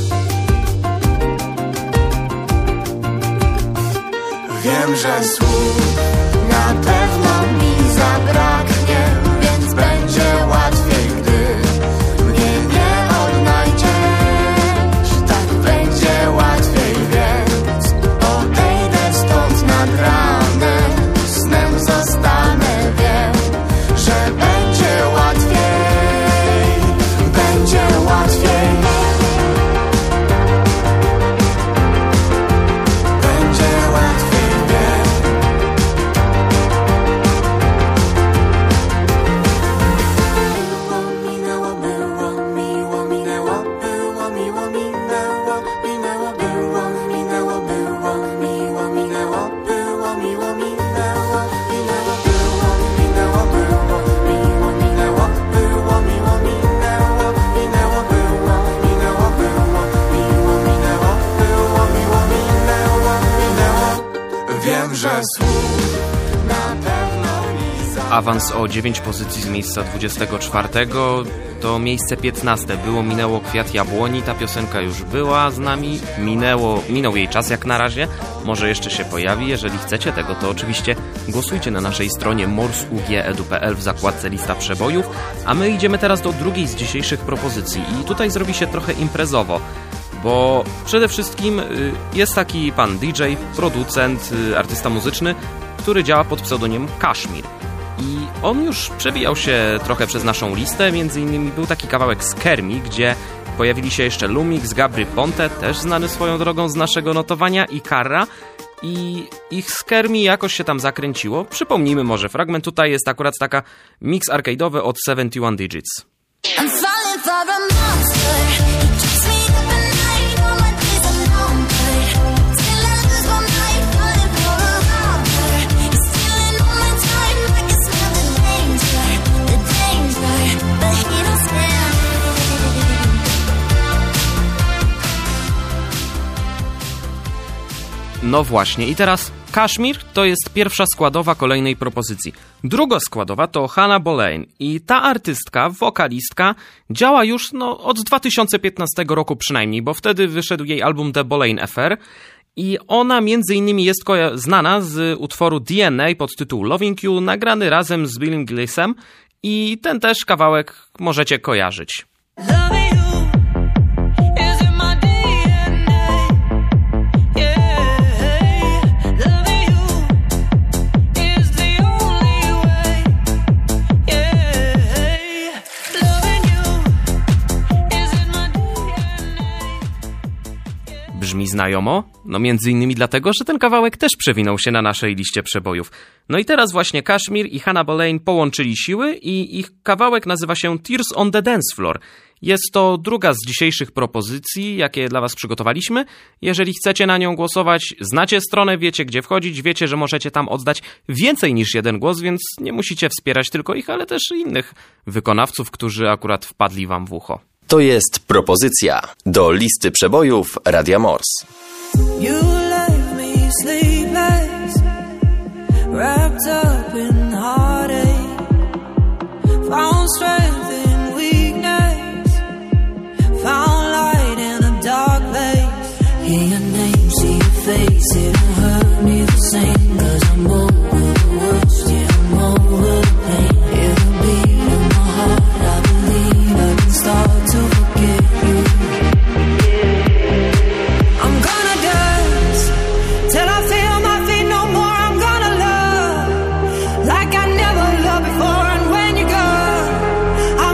[SPEAKER 14] Wiem, że słów na pewno mi zabraknie, więc będzie łatwiej, gdy mnie nie odnajdziesz. Tak będzie łatwiej, więc odejdę stąd nad ranem. Snem zostanę, wiem, że będzie łatwiej. Będzie łatwiej.
[SPEAKER 2] Awans o 9 pozycji z miejsca 24 do miejsce 15. Było Minęło Kwiat Jabłoni. Ta piosenka już była z nami. Minął jej czas jak na razie. Może jeszcze się pojawi. Jeżeli chcecie tego, to oczywiście głosujcie na naszej stronie morsugedu.pl w zakładce Lista Przebojów. A my idziemy teraz do drugiej z dzisiejszych propozycji. I tutaj zrobi się trochę imprezowo. Bo przede wszystkim jest taki pan DJ, producent, artysta muzyczny, który działa pod pseudonimem Kashmir. I on już przewijał się trochę przez naszą listę, między innymi był taki kawałek z Kermi, gdzie pojawili się jeszcze Lumix, Gabry Ponte, też znany swoją drogą z naszego notowania, i Karra. I ich z Kermi jakoś się tam zakręciło. Przypomnijmy może fragment, tutaj jest akurat taka mix arcade'owy od 71 Digits.
[SPEAKER 15] I'm falling for a monster. He keeps me up at night. All my days are numbered. Till I lose my mind. Falling for a robber. He's stealing all my time. I can smell the danger, but he don't scare me.
[SPEAKER 2] No właśnie, i teraz Kashmir to jest pierwsza składowa kolejnej propozycji. Druga składowa to Hannah Boleyn i ta artystka, wokalistka działa już od 2015 roku przynajmniej, bo wtedy wyszedł jej album The Boleyn Affair i ona między innymi jest znana z utworu DNA pod tytuł Loving You, nagrany razem z Billem Gillesem i ten też kawałek możecie kojarzyć. Brzmi znajomo? No między innymi dlatego, że ten kawałek też przewinął się na naszej liście przebojów. No i teraz właśnie Kashmir i Hannah Boleyn połączyli siły i ich kawałek nazywa się Tears on the Dance Floor. Jest to druga z dzisiejszych propozycji, jakie dla was przygotowaliśmy. Jeżeli chcecie na nią głosować, znacie stronę, wiecie gdzie wchodzić, wiecie, że możecie tam oddać więcej niż jeden głos, więc nie musicie wspierać tylko ich, ale też innych wykonawców, którzy akurat wpadli wam w ucho.
[SPEAKER 3] To jest propozycja do listy przebojów Radia Morse.
[SPEAKER 6] You left me sleepless, wrapped up in heartache, found strength in weakness, found light in a dark place. Hear your name, see your face, it don't hurt me the same, 'cause I'm over the worst, yeah, I'm over the pain. Hear the beat in my heart, I believe I can start to forget you. I'm gonna dance till I feel my feet no more. I'm gonna love like I never loved before. And when you're gone, I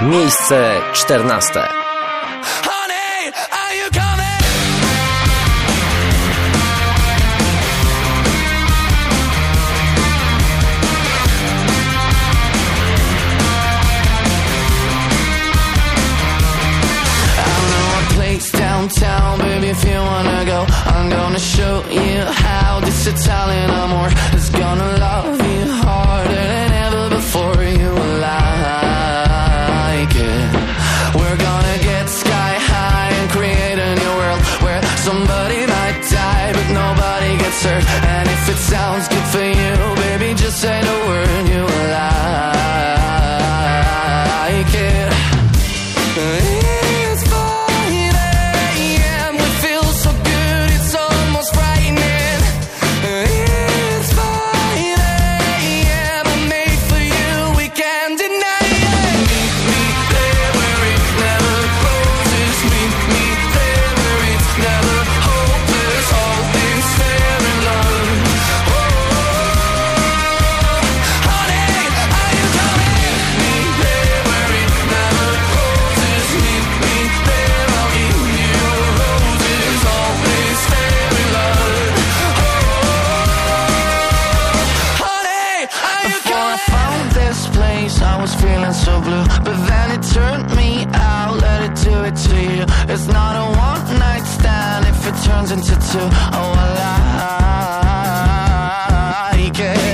[SPEAKER 3] Miejsce 14.
[SPEAKER 6] Downtown, baby, if you wanna go, I'm gonna show you how this Italian amor is gonna love you harder than ever before. You will like it. We're gonna get sky high and create a new world where somebody might die but nobody gets hurt. And if it sounds good for you, baby, just say the word. You will like it. So blue, but then it turned me out. Let it do it to you. It's not a one night stand if it turns into two. Oh, I like it.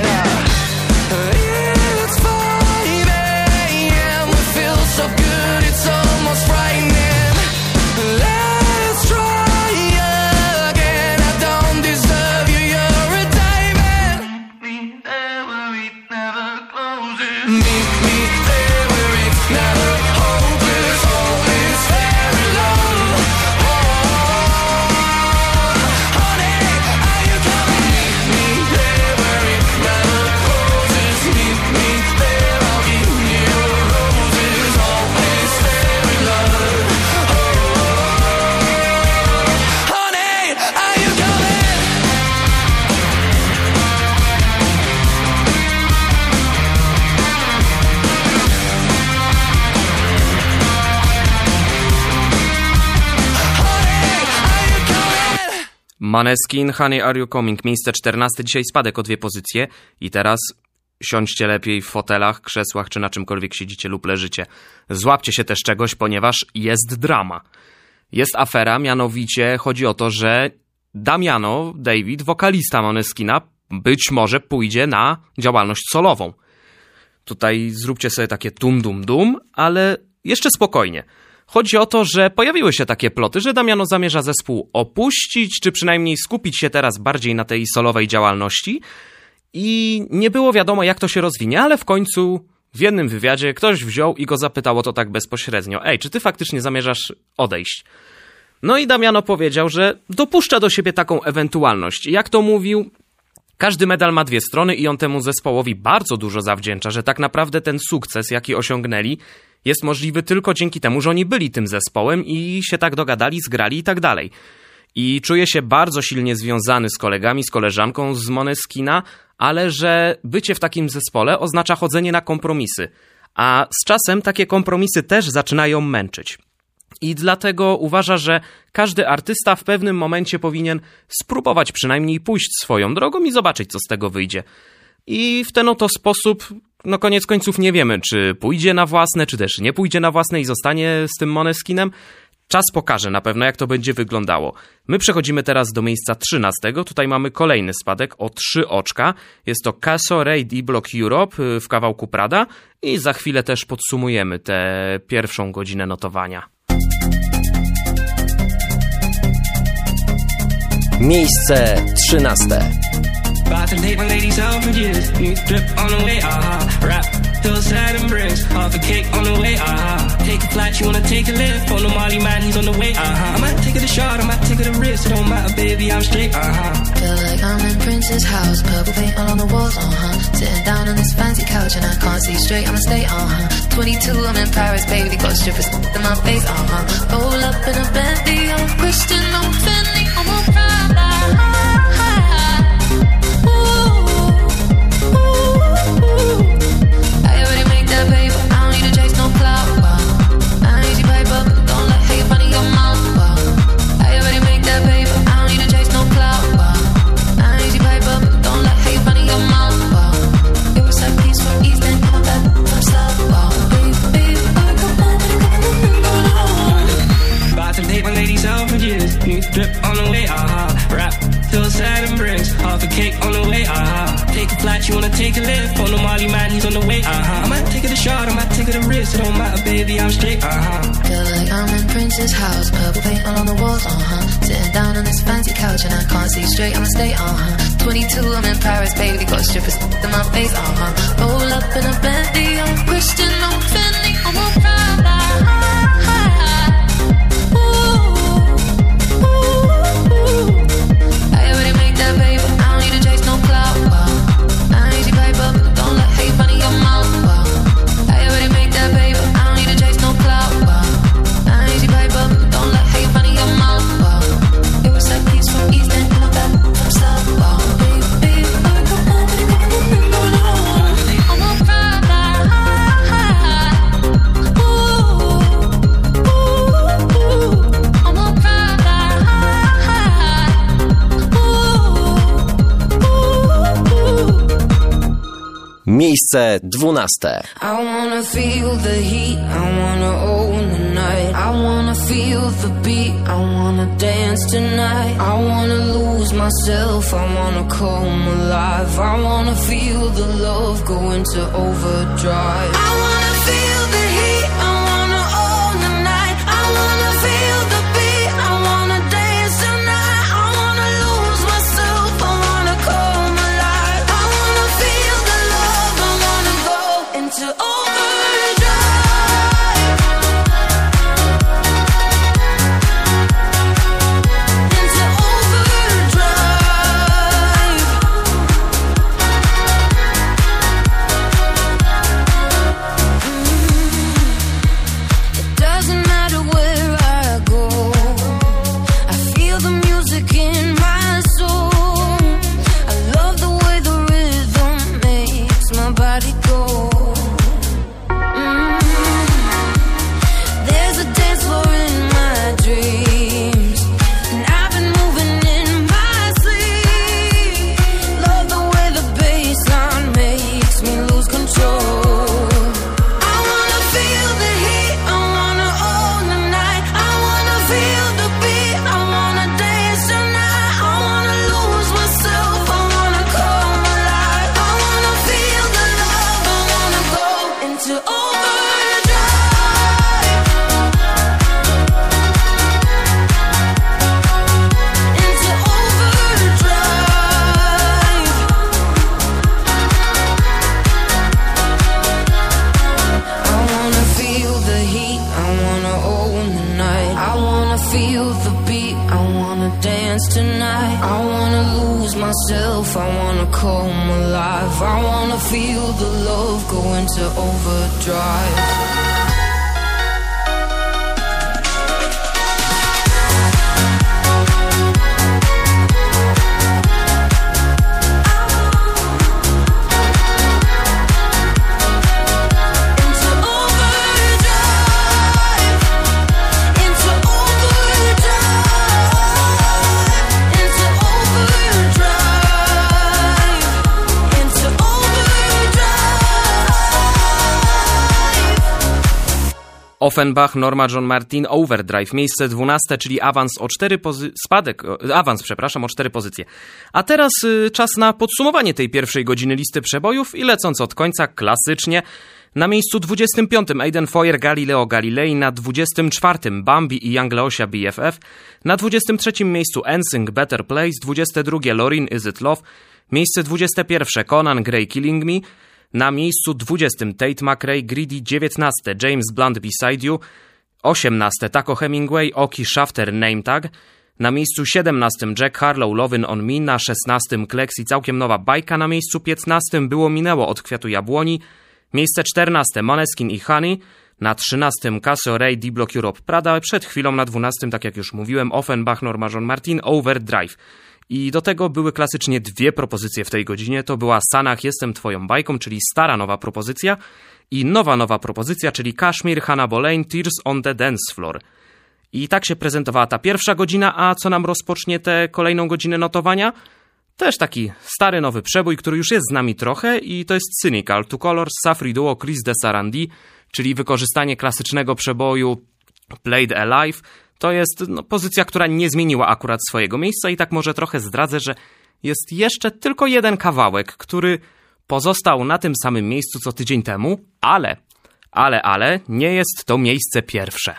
[SPEAKER 6] It's 5 a.m. We feel so good, it's almost frightening. Let's try again. I don't deserve you, you're a diamond. Meet me there where it never closes. Meet me there. Never hopeless, always fair in love. Oh, honey, are you coming? Meet me there where it never closes. Meet me there, I'll give you roses, always fair in love. Oh, honey, are you coming?
[SPEAKER 2] Måneskin, Honey, Are You Coming? Miejsce 14, dzisiaj spadek o 2 pozycje. I teraz siądźcie lepiej w fotelach, krzesłach, czy na czymkolwiek siedzicie lub leżycie. Złapcie się też czegoś, ponieważ jest drama. Jest afera, mianowicie chodzi o to, że Damiano David, wokalista Måneskina, być może pójdzie na działalność solową. Tutaj zróbcie sobie takie dum, ale jeszcze spokojnie. Chodzi o to, że pojawiły się takie ploty, że Damiano zamierza zespół opuścić, czy przynajmniej skupić się teraz bardziej na tej solowej działalności. I nie było wiadomo, jak to się rozwinie, ale w końcu w jednym wywiadzie ktoś wziął i go zapytał o to tak bezpośrednio. Ej, czy ty faktycznie zamierzasz odejść? No i Damiano powiedział, że dopuszcza do siebie taką ewentualność. Jak to mówił, każdy medal ma 2 strony i on temu zespołowi bardzo dużo zawdzięcza, że tak naprawdę ten sukces, jaki osiągnęli, jest możliwy tylko dzięki temu, że oni byli tym zespołem i się tak dogadali, zgrali i tak dalej. I czuje się bardzo silnie związany z kolegami, z koleżanką z Måneskina, ale że bycie w takim zespole oznacza chodzenie na kompromisy. A z czasem takie kompromisy też zaczynają męczyć. I dlatego uważa, że każdy artysta w pewnym momencie powinien spróbować przynajmniej pójść swoją drogą i zobaczyć, co z tego wyjdzie. I w ten oto sposób, no koniec końców nie wiemy, czy pójdzie na własne, czy też nie pójdzie na własne i zostanie z tym Måneskinem. Czas pokaże na pewno, jak to będzie wyglądało. My przechodzimy teraz do miejsca 13. Tutaj mamy kolejny spadek o 3 oczka. Jest to Caso Ray D-Block Europe w kawałku Prada i za chwilę też podsumujemy tę pierwszą godzinę notowania.
[SPEAKER 3] Miejsce 13.
[SPEAKER 16] About to take my ladies out for years. New drip on the way, rap, hillside and bricks. Half a cake on the way, Take a flight, you wanna take a lift. On the Molly man, he's on the way, I might take it a shot, I might take it a risk. It don't matter, baby, I'm straight,
[SPEAKER 17] Feel like I'm in Prince's house. Purple paint all on the walls, Sitting down on this fancy couch and I can't see straight, I'ma stay, 22, I'm in Paris, baby. Got strippers in my face, Roll up in a Bentley, I'm Christian, I'm Fendi, I'm a Prada. I already make that paper, I don't need to chase no clout.
[SPEAKER 16] New drip on the way, rap till sad and bricks. Half a cake on the way, Take a flight, you wanna take a lift. On the Molly man, he's on the way, I might take it a shot, I might take it a risk. It don't matter, baby, I'm straight,
[SPEAKER 17] Feel like I'm in Prince's house, purple paint all on the walls, Sitting down on this fancy couch and I can't see straight, I'ma stay, 22, I'm in Paris, baby, got strippers in my face, Roll up in a Bentley, I'm Christian, I'm Fendi, I'm a Prada. I already make that paper, I don't need to chase no clout, I ain't easy paper, don't let hate run in your mouth, I already make that paper, I don't need to chase no clout, I ain't easy paper, don't let hate run in your mouth, It was like peace from East End, and I'm back from South, baby, I'm a Prada, I'm a Prada.
[SPEAKER 3] Miejsce 12.
[SPEAKER 14] I wanna feel the heat, I wanna own the night, I wanna feel the beat, I wanna dance tonight, I wanna lose myself, I wanna come alive, I wanna feel the love go into overdrive. I wanna feel the heat, I wanna own the night, I wanna feel the beat, I wanna dance tonight, I wanna lose myself, I wanna come alive, I wanna feel the love, I wanna go into overdrive. Into overdrive. It doesn't matter where I go, I feel the music in my soul. I love the way the rhythm makes my body go. There's a dance floor in my dreams, and I've been moving in my sleep. Love the way the bassline makes me lose control. I wanna feel the heat, I wanna own the night, I wanna feel the beat, I wanna dance tonight, I wanna lose myself, I wanna come alive, I wanna feel the love, I wanna go into overdrive. Into overdrive. I wanna feel the heat, I wanna own the night, I wanna feel the beat, I wanna dance tonight, I wanna lose myself, I wanna come alive, I wanna feel the love go into overdrive. Into overdrive. Into overdrive. Into overdrive. Into overdrive.
[SPEAKER 2] Offenbach, Norma Jean Martin, Overdrive, miejsce 12, czyli awans o 4 o 4 pozycje. A teraz czas na podsumowanie tej pierwszej godziny listy przebojów i lecąc od końca klasycznie. Na miejscu 25 Aiden Foyer, Galileo Galilei, na 24 Bambi i Young Leosia BFF, na 23 miejscu NSYNC Better Place, 22 Lorin Is It Love, miejsce 21 Conan Gray Killing Me, na miejscu 20 Tate McRae, Greedy, 19 James Blunt Beside You, 18 Taco Hemingway, Oki Shafter Name Tag, na miejscu 17 Jack Harlow Lovin' on Me, na 16 Kleks i całkiem nowa bajka, na miejscu 15 Było minęło od kwiatu jabłoni, miejsce 14 Måneskin i Honey, na 13 Casio Ray D-Block Europe Prada, przed chwilą na 12, tak jak już mówiłem, Offenbach, Norma Jean Martin, Overdrive. I do tego były klasycznie dwie propozycje w tej godzinie. To była Sanach, Jestem twoją bajką, czyli stara nowa propozycja, i nowa propozycja, czyli Kashmir, Hannah Boleyn, Tears on the Dance Floor. I tak się prezentowała ta pierwsza godzina, a co nam rozpocznie tę kolejną godzinę notowania? Też taki stary, nowy przebój, który już jest z nami trochę, i to jest Cynical, Two Colors, Safri Duo, Chris de Sarandi, czyli wykorzystanie klasycznego przeboju Played Alive. To jest pozycja, która nie zmieniła akurat swojego miejsca i tak może trochę zdradzę, że jest jeszcze tylko jeden kawałek, który pozostał na tym samym miejscu co tydzień temu, ale nie jest to miejsce pierwsze.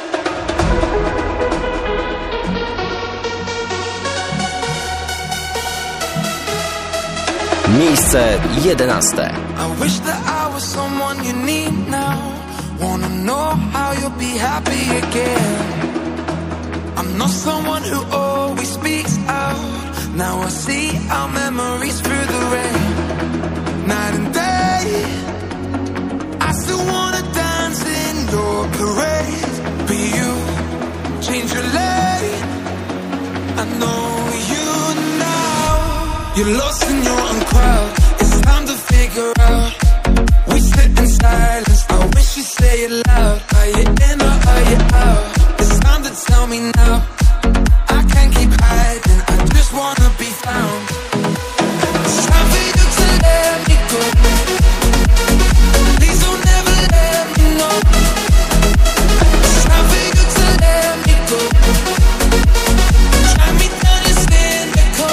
[SPEAKER 3] Miejsce 11.
[SPEAKER 6] I wish that I was someone you need now. Wanna know how you'll be happy again. I'm not someone who always speaks out. Now I see our memories through the rain. Night and day, I still wanna dance in your parade. But you change your lane. I know you now. You're lost in your own crowd. It's time to figure out. We sit in silence. I wish you'd say it loud. Are you in or are you out? It's time to tell me now. I can't keep hiding. I just wanna be found. It's time for you to let me go. Please don't ever let me know. It's time for you to let me go. Drive me down your cynical.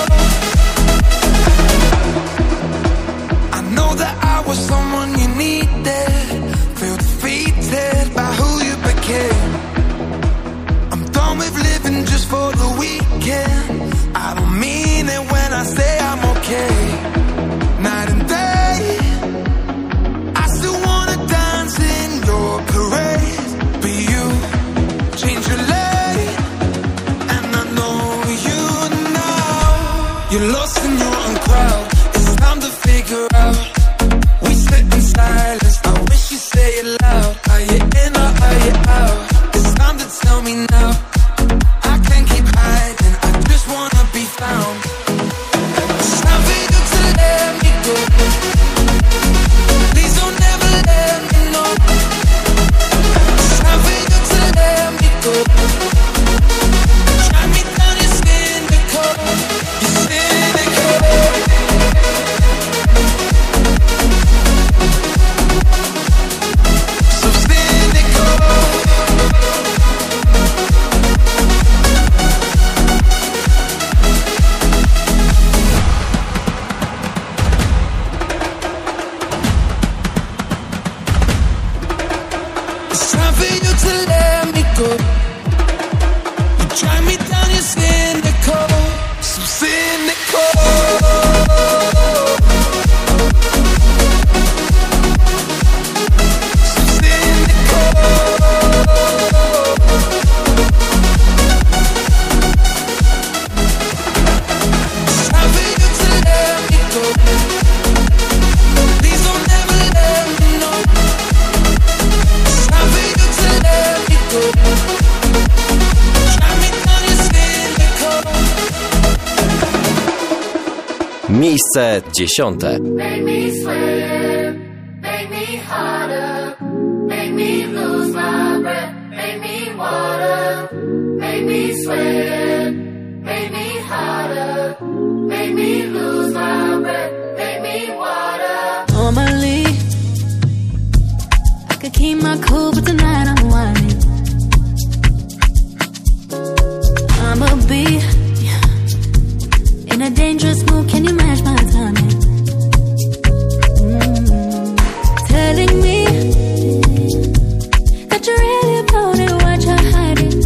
[SPEAKER 6] I know that I was someone you needed. Feel defeated by who you became. I'm done with living just for the weekend. I don't mean it when I say I'm okay. Night and day, I still wanna dance in your parade. But you change your lane, and I know you now. You're lost in your own crowd. It's time to figure out. We sit in silence. I wish you'd say it loud. Are you in or are you out? It's time to tell me now. I can't keep hiding. I just wanna be found. It's time for you to let me go. Please don't ever let me know. It's time for you to let me go. Drive me down your cynical. You're cynical. So cynical. It's time for you to let me go. You drive me down your cynical. So cynical. So cynical. It's time for you to let me go. Please don't ever let me know. It's time for you to let me go. Drive me down your cynical.
[SPEAKER 3] Miejsce 10.
[SPEAKER 12] Make me sweat, make me harder, make me lose my breath, make me water, make me sweat, make me harder, make me lose my breath, make me water.
[SPEAKER 17] Normally, I could keep my cool, but tonight I'm whining. I'ma be in a dangerous mood. Can you match my timing? Telling me that you're really about it, what you're hiding.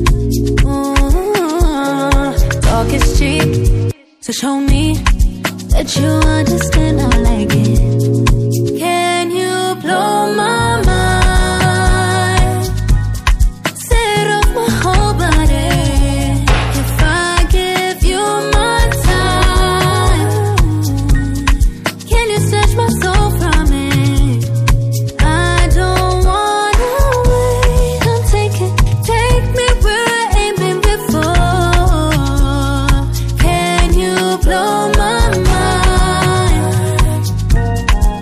[SPEAKER 17] Talk is cheap, so show me that you understand I like it. Can you blow my mind? Set off my whole body. If I give you my time, can you snatch my soul from it? I don't wanna wait. Come take me where I ain't been before. Can you blow my mind?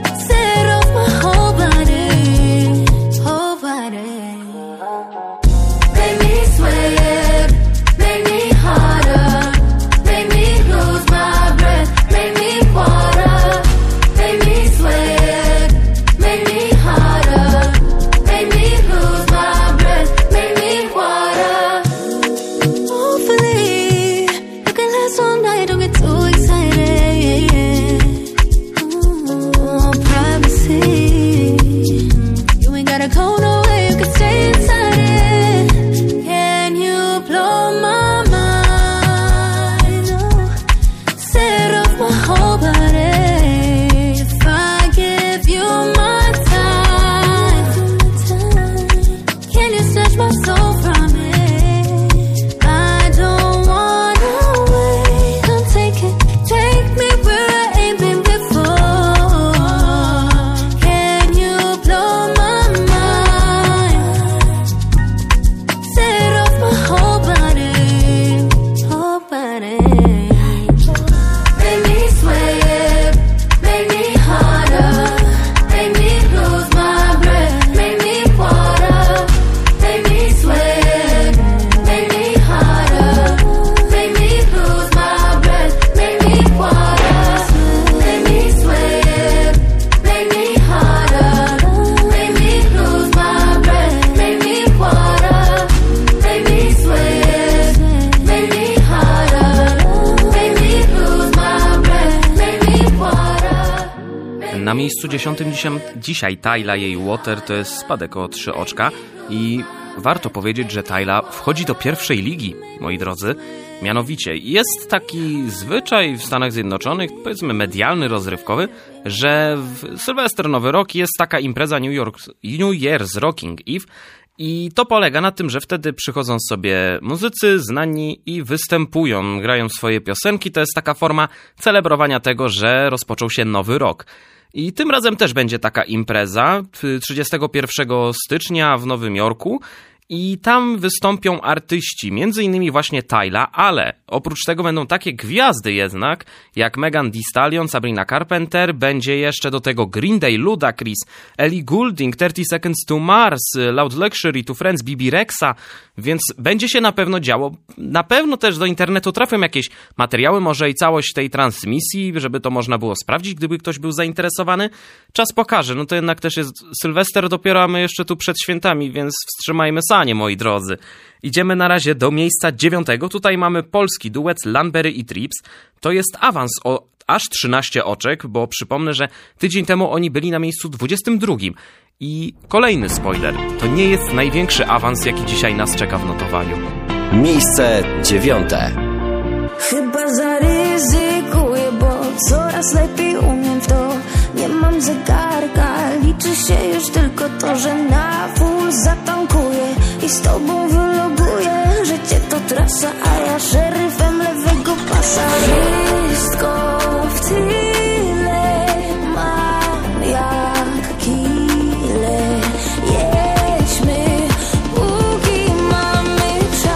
[SPEAKER 2] miejscu 10 dzisiaj Tyla jej Water, to jest spadek o 3 oczka i warto powiedzieć, że Tyla wchodzi do pierwszej ligi, moi drodzy. Mianowicie jest taki zwyczaj w Stanach Zjednoczonych, powiedzmy medialny, rozrywkowy, że w Sylwester, Nowy Rok jest taka impreza New Year's Rocking Eve i to polega na tym, że wtedy przychodzą sobie muzycy znani i występują, grają swoje piosenki. To jest taka forma celebrowania tego, że rozpoczął się Nowy Rok. I tym razem też będzie taka impreza 31 stycznia w Nowym Jorku. I tam wystąpią artyści, między innymi właśnie Tyla, ale oprócz tego będą takie gwiazdy jednak, jak Megan Thee Stallion, Sabrina Carpenter, będzie jeszcze do tego Green Day, Ludacris, Ellie Goulding, 30 Seconds to Mars, Loud Luxury, Two Friends, Bibi Rexa, więc będzie się na pewno działo. Na pewno też do internetu trafią jakieś materiały, może i całość tej transmisji, żeby to można było sprawdzić, gdyby ktoś był zainteresowany. Czas pokaże, no to jednak też jest Sylwester dopiero, a my jeszcze tu przed świętami, więc wstrzymajmy sanie, moi drodzy. Idziemy na razie do miejsca 9. Tutaj mamy polski duet Lanberry i Trips. To jest awans o aż 13 oczek, bo przypomnę, że tydzień temu oni byli na miejscu 22. I kolejny spoiler, to nie jest największy awans, jaki dzisiaj nas czeka w notowaniu.
[SPEAKER 3] Miejsce 9.
[SPEAKER 15] Chyba zaryzykuję, bo coraz lepiej umiem w to. Nie mam zegarka, liczy się już tylko to, że na full zatankuję i z tobą wyloguję. Życie to trasa, a ja szeryfem lewego pasa. Wszystko w tyle mam jak killer. Jedźmy, póki mamy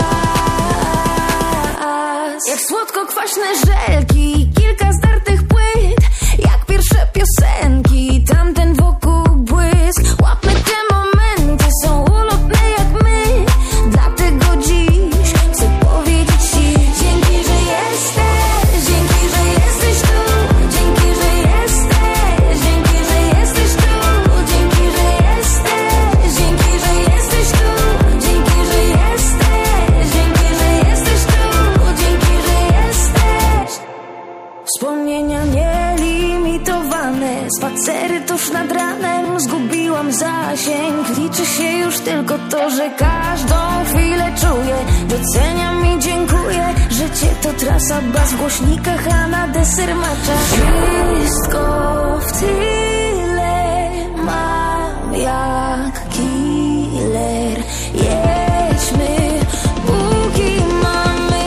[SPEAKER 15] czas. Jak słodko-kwaśne żelki, kilka zdartych płyt, jak pierwsze piosenki, tamten wokół błysk. Łapmy te momenty, są ulotne jak my. Dlatego dziś chcę powiedzieć ci dzięki, że jesteś, dzięki, że jesteś tu, dzięki, że jesteś, dzięki, że jesteś tu, dzięki, że jesteś, dzięki, że jesteś tu, dzięki, że jesteś, dzięki, że jesteś tu, dzięki, że jesteś. Wspomnienia nielimitowane, spacery tuż nad ranem, zgubiłam zasięg. Liczy się już tylko to, że każdą chwilę czuję. Doceniam i dziękuję. Życie to trasa, bas w głośnikach, a na deser macza. Wszystko w tyle mam jak killer. Jedźmy, póki mamy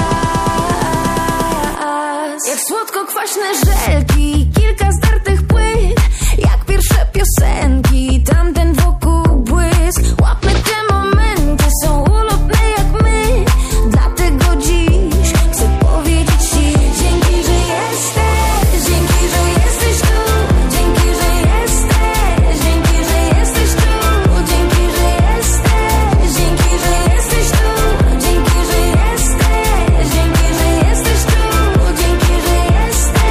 [SPEAKER 15] czas. Jak słodko-kwaśne żelki, kilka zdartych płyt, jak pierwsze piosenki, tamten wokół błysk. Łapmy te momenty, są ulotne jak my. Dlatego dziś chcę powiedzieć ci dzięki, że jesteś, dzięki, że jesteś tu, dzięki, że jesteś, dzięki, że jesteś tu, dzięki, że jesteś, dzięki, że jesteś tu, dzięki, że jesteś, dzięki, że jesteś tu, dzięki, że jesteś.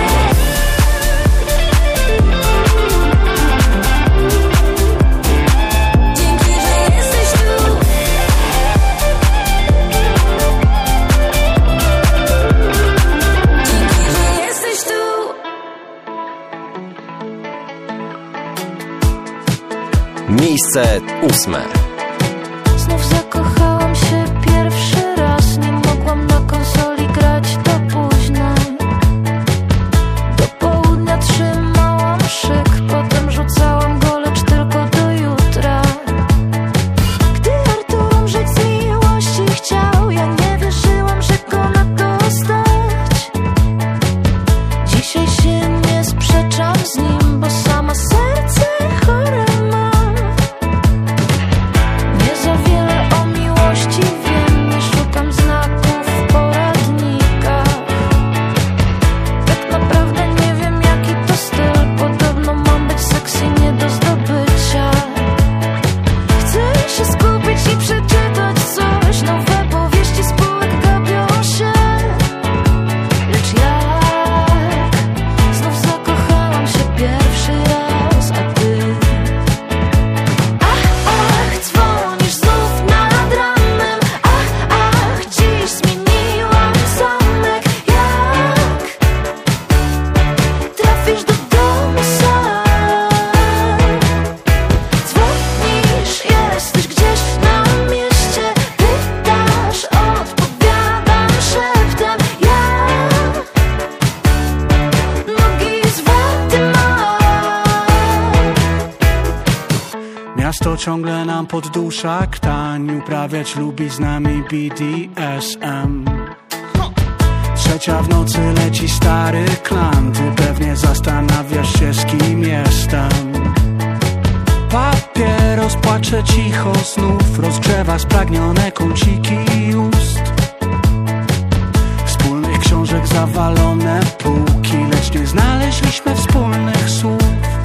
[SPEAKER 3] Miejsce 8.
[SPEAKER 15] Znów zakochałam się pierwszy raz. Nie mogłam na konsoli grać do późna. Do południa trzymałam szyk, potem rzucałam go, lecz tylko do jutra. Gdy Artur umrzeć z miłości chciał, ja nie wierzyłam, że go na to stać. Dzisiaj się nie sprzeczam z nim, bo sama serce chore mam. Nie za wiele o miłości
[SPEAKER 7] ciągle nam poddusza ktań. Uprawiać lubi z nami BDSM. Trzecia w nocy leci stary klan. Ty pewnie zastanawiasz się, z kim jestem. Papieros płacze cicho znów, rozgrzewa spragnione kąciki ust. Wspólnych książek zawalone półki, lecz nie znaleźliśmy wspólnych słów.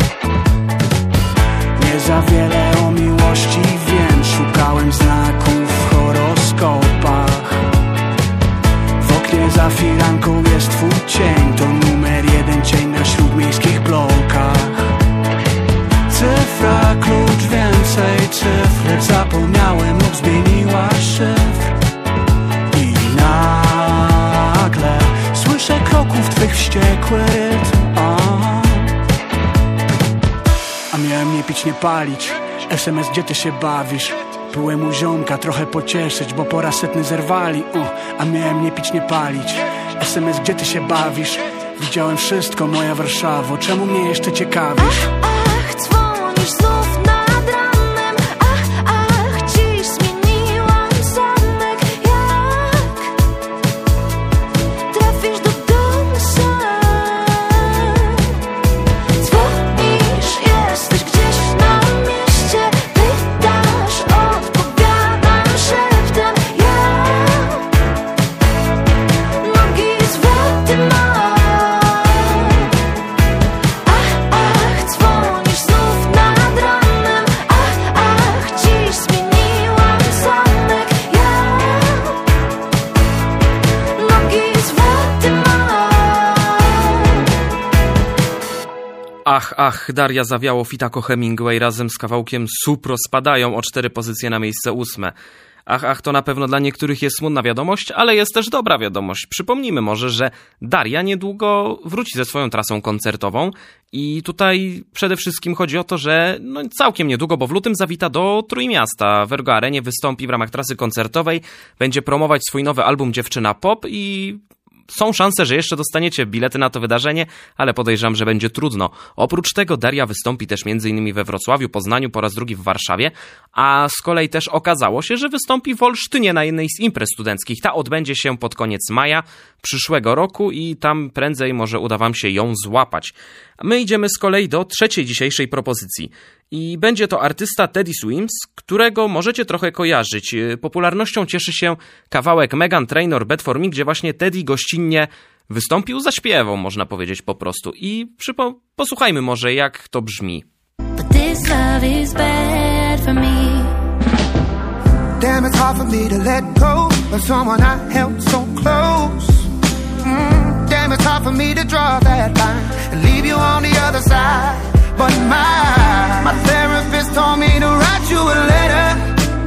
[SPEAKER 7] Nie za wiele o miłości wiem, szukałem znaków w horoskopach. W oknie za firanką jest twój cień, to numer 1 cień na śródmiejskich blokach. Cyfra, klucz, więcej cyfr, lecz zapomniałem lub zmieniła szyfr. I nagle słyszę kroków twych wściekły rytm. A miałem nie pić, nie palić. SMS, gdzie ty się bawisz? Byłem u ziomka trochę pocieszyć, bo po raz setny zerwali. A miałem nie pić, nie palić. SMS, gdzie ty się bawisz? Widziałem wszystko, moja Warszawo, czemu mnie jeszcze ciekawisz?
[SPEAKER 15] Dzwonisz znów nad ranem. Dziś zmieniłam zamek. Jak trafisz do domu sam? Dzwonisz, jesteś gdzieś na mieście. Pytasz, odpowiadam szeptem. Ja nogi zwroty mam. Dzwonisz znów nad ranem. Dziś zmieniłam zamek. Ja nogi zwroty mam.
[SPEAKER 2] Ach, Daria zawiało, Fitako Hemingway razem z kawałkiem Supro spadają o 4 pozycje na miejsce 8. Ach, to na pewno dla niektórych jest smutna wiadomość, ale jest też dobra wiadomość. Przypomnijmy może, że Daria niedługo wróci ze swoją trasą koncertową i tutaj przede wszystkim chodzi o to, że całkiem niedługo, bo w lutym zawita do Trójmiasta. W Ergo Arenie wystąpi w ramach trasy koncertowej, będzie promować swój nowy album Dziewczyna Pop i są szanse, że jeszcze dostaniecie bilety na to wydarzenie, ale podejrzewam, że będzie trudno. Oprócz tego Daria wystąpi też m.in. we Wrocławiu, Poznaniu, po raz drugi w Warszawie, a z kolei też okazało się, że wystąpi w Olsztynie na jednej z imprez studenckich. Ta odbędzie się pod koniec maja przyszłego roku i tam prędzej może uda wam się ją złapać. My idziemy z kolei do trzeciej dzisiejszej propozycji. I będzie to artysta Teddy Swims, którego możecie trochę kojarzyć. Popularnością cieszy się kawałek Meghan Trainor Bad For Me, gdzie właśnie Teddy gościnnie wystąpił, zaśpiewał, można powiedzieć po prostu. I posłuchajmy może, jak to brzmi.
[SPEAKER 15] But this love is bad for me.
[SPEAKER 18] Damn, it's hard for me to let go of someone I held so close. Damn, it's hard for me to draw that line and leave you on the other side. But my therapist told me to write you a letter.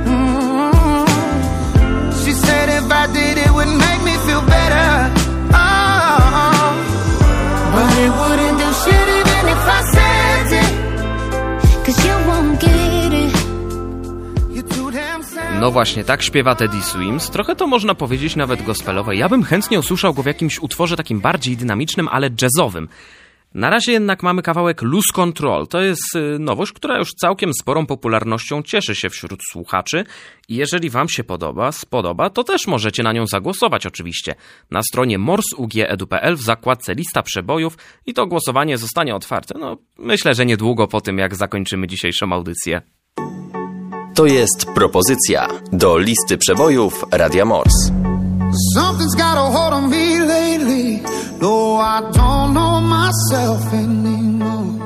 [SPEAKER 18] She said if I did, it would make me feel better. Oh,
[SPEAKER 15] but it wouldn't do shit even if I said it, 'cause you won't get it. You're too damn sad.
[SPEAKER 2] No właśnie, tak śpiewa Teddy Swims. Trochę to można powiedzieć nawet gospelowe. Ja bym chętnie usłyszał go w jakimś utworze takim bardziej dynamicznym, ale jazzowym. Na razie jednak mamy kawałek Lose Control. To jest nowość, która już całkiem sporą popularnością cieszy się wśród słuchaczy. I jeżeli wam się spodoba, to też możecie na nią zagłosować oczywiście. Na stronie morsug.edu.pl w zakładce Lista Przebojów i to głosowanie zostanie otwarte. Myślę, że niedługo po tym, jak zakończymy dzisiejszą audycję.
[SPEAKER 3] To jest propozycja do listy przebojów Radia Morse.
[SPEAKER 18] Something's got a hold on me lately. No, I don't know myself anymore.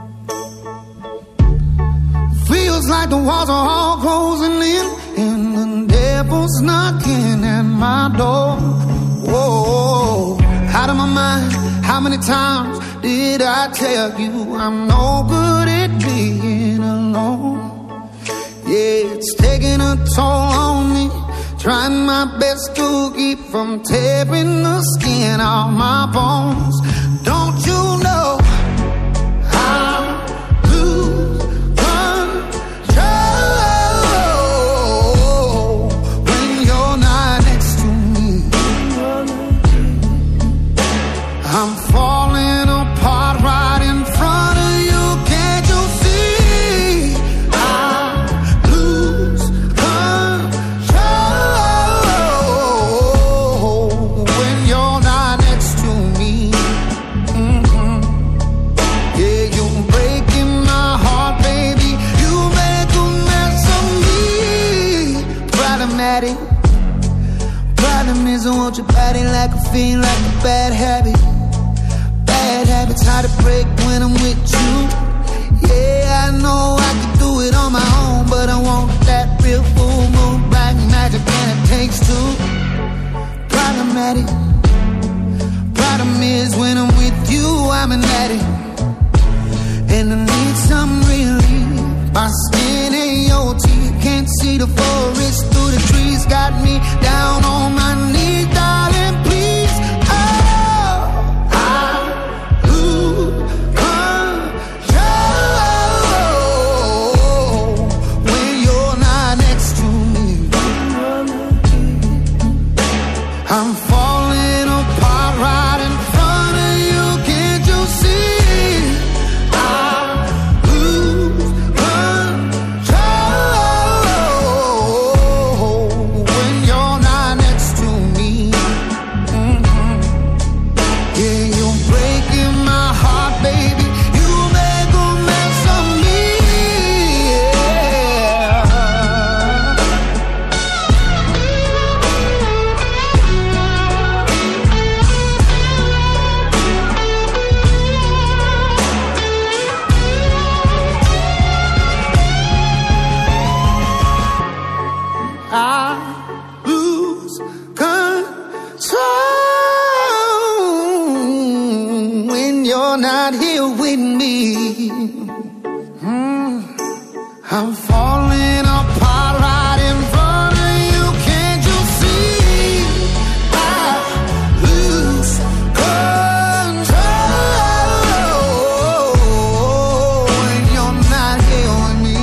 [SPEAKER 18] Feels like the walls are all closing in and the devil's knocking at my door. Whoa, out of my mind. How many times did I tell you I'm no good at being alone? Yeah, it's taking a toll on me. Trying my best to keep from tearing the skin off my bones. Don't you know I lose control when you're not next to me? I'm falling apart right in front of you. Can't you see? I problem is I want your body like a fiend, like a bad habit. Bad habits hard to break when I'm with you. Yeah, I know I can do it on my own, but I want that real full moon, black magic, and it takes two. Problematic. Problem is when I'm with you, I'm an addict, and I need some relief. My skin ain't your teeth, can't see the forest through the trees. Got me down on my knees, darling, please. Oh, I lose control when you're not next to me. I'm falling apart right in front of you, can't you see? I'm falling apart right in front of you, can't you see? I lose control when you're not here with me.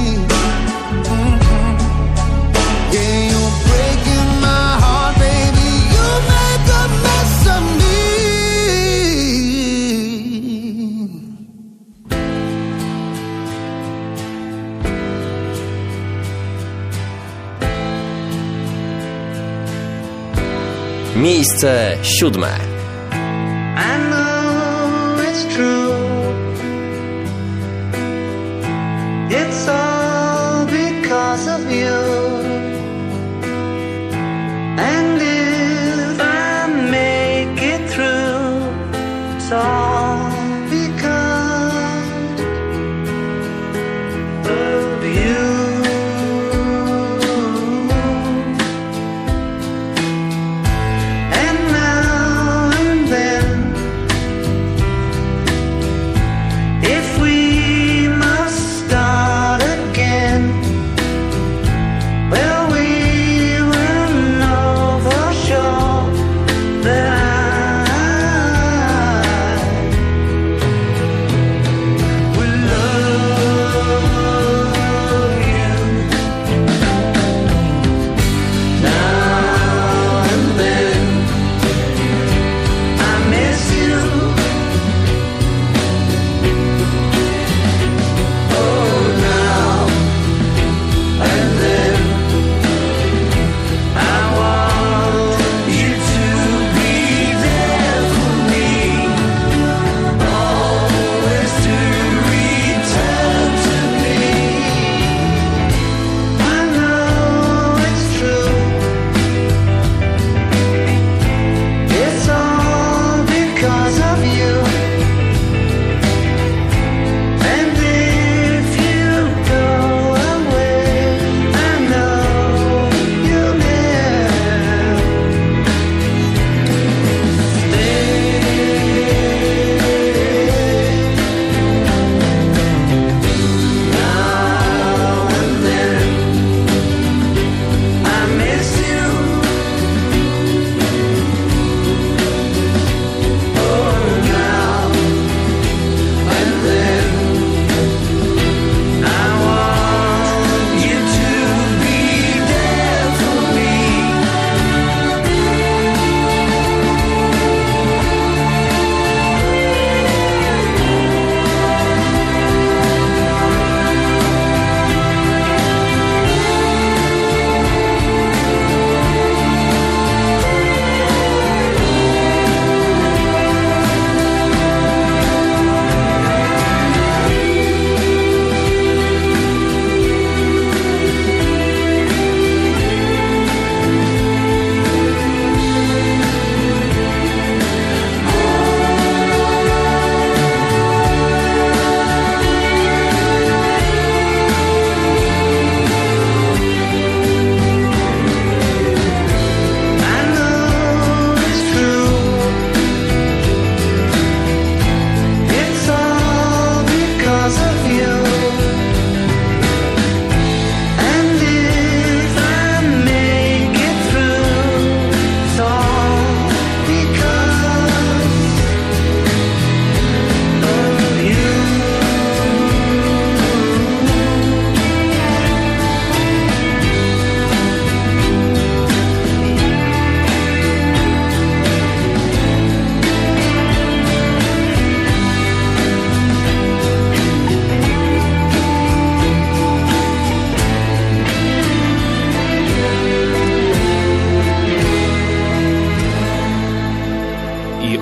[SPEAKER 18] Yeah, you're breaking my heart, baby. You make a mess of me.
[SPEAKER 3] Miejsce 7.
[SPEAKER 6] I know it's true. It's all because of you. And if I make it through, it's all because of you.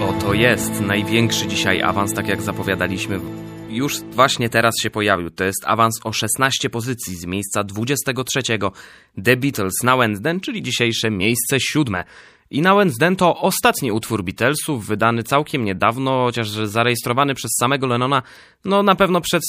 [SPEAKER 2] Oto jest największy dzisiaj awans, tak jak zapowiadaliśmy. Już właśnie teraz się pojawił. To jest awans o 16 pozycji z miejsca 23. The Beatles Now and Then, czyli dzisiejsze miejsce 7. I Now and Then to ostatni utwór Beatlesów, wydany całkiem niedawno, chociaż zarejestrowany przez samego Lennona, no na pewno przed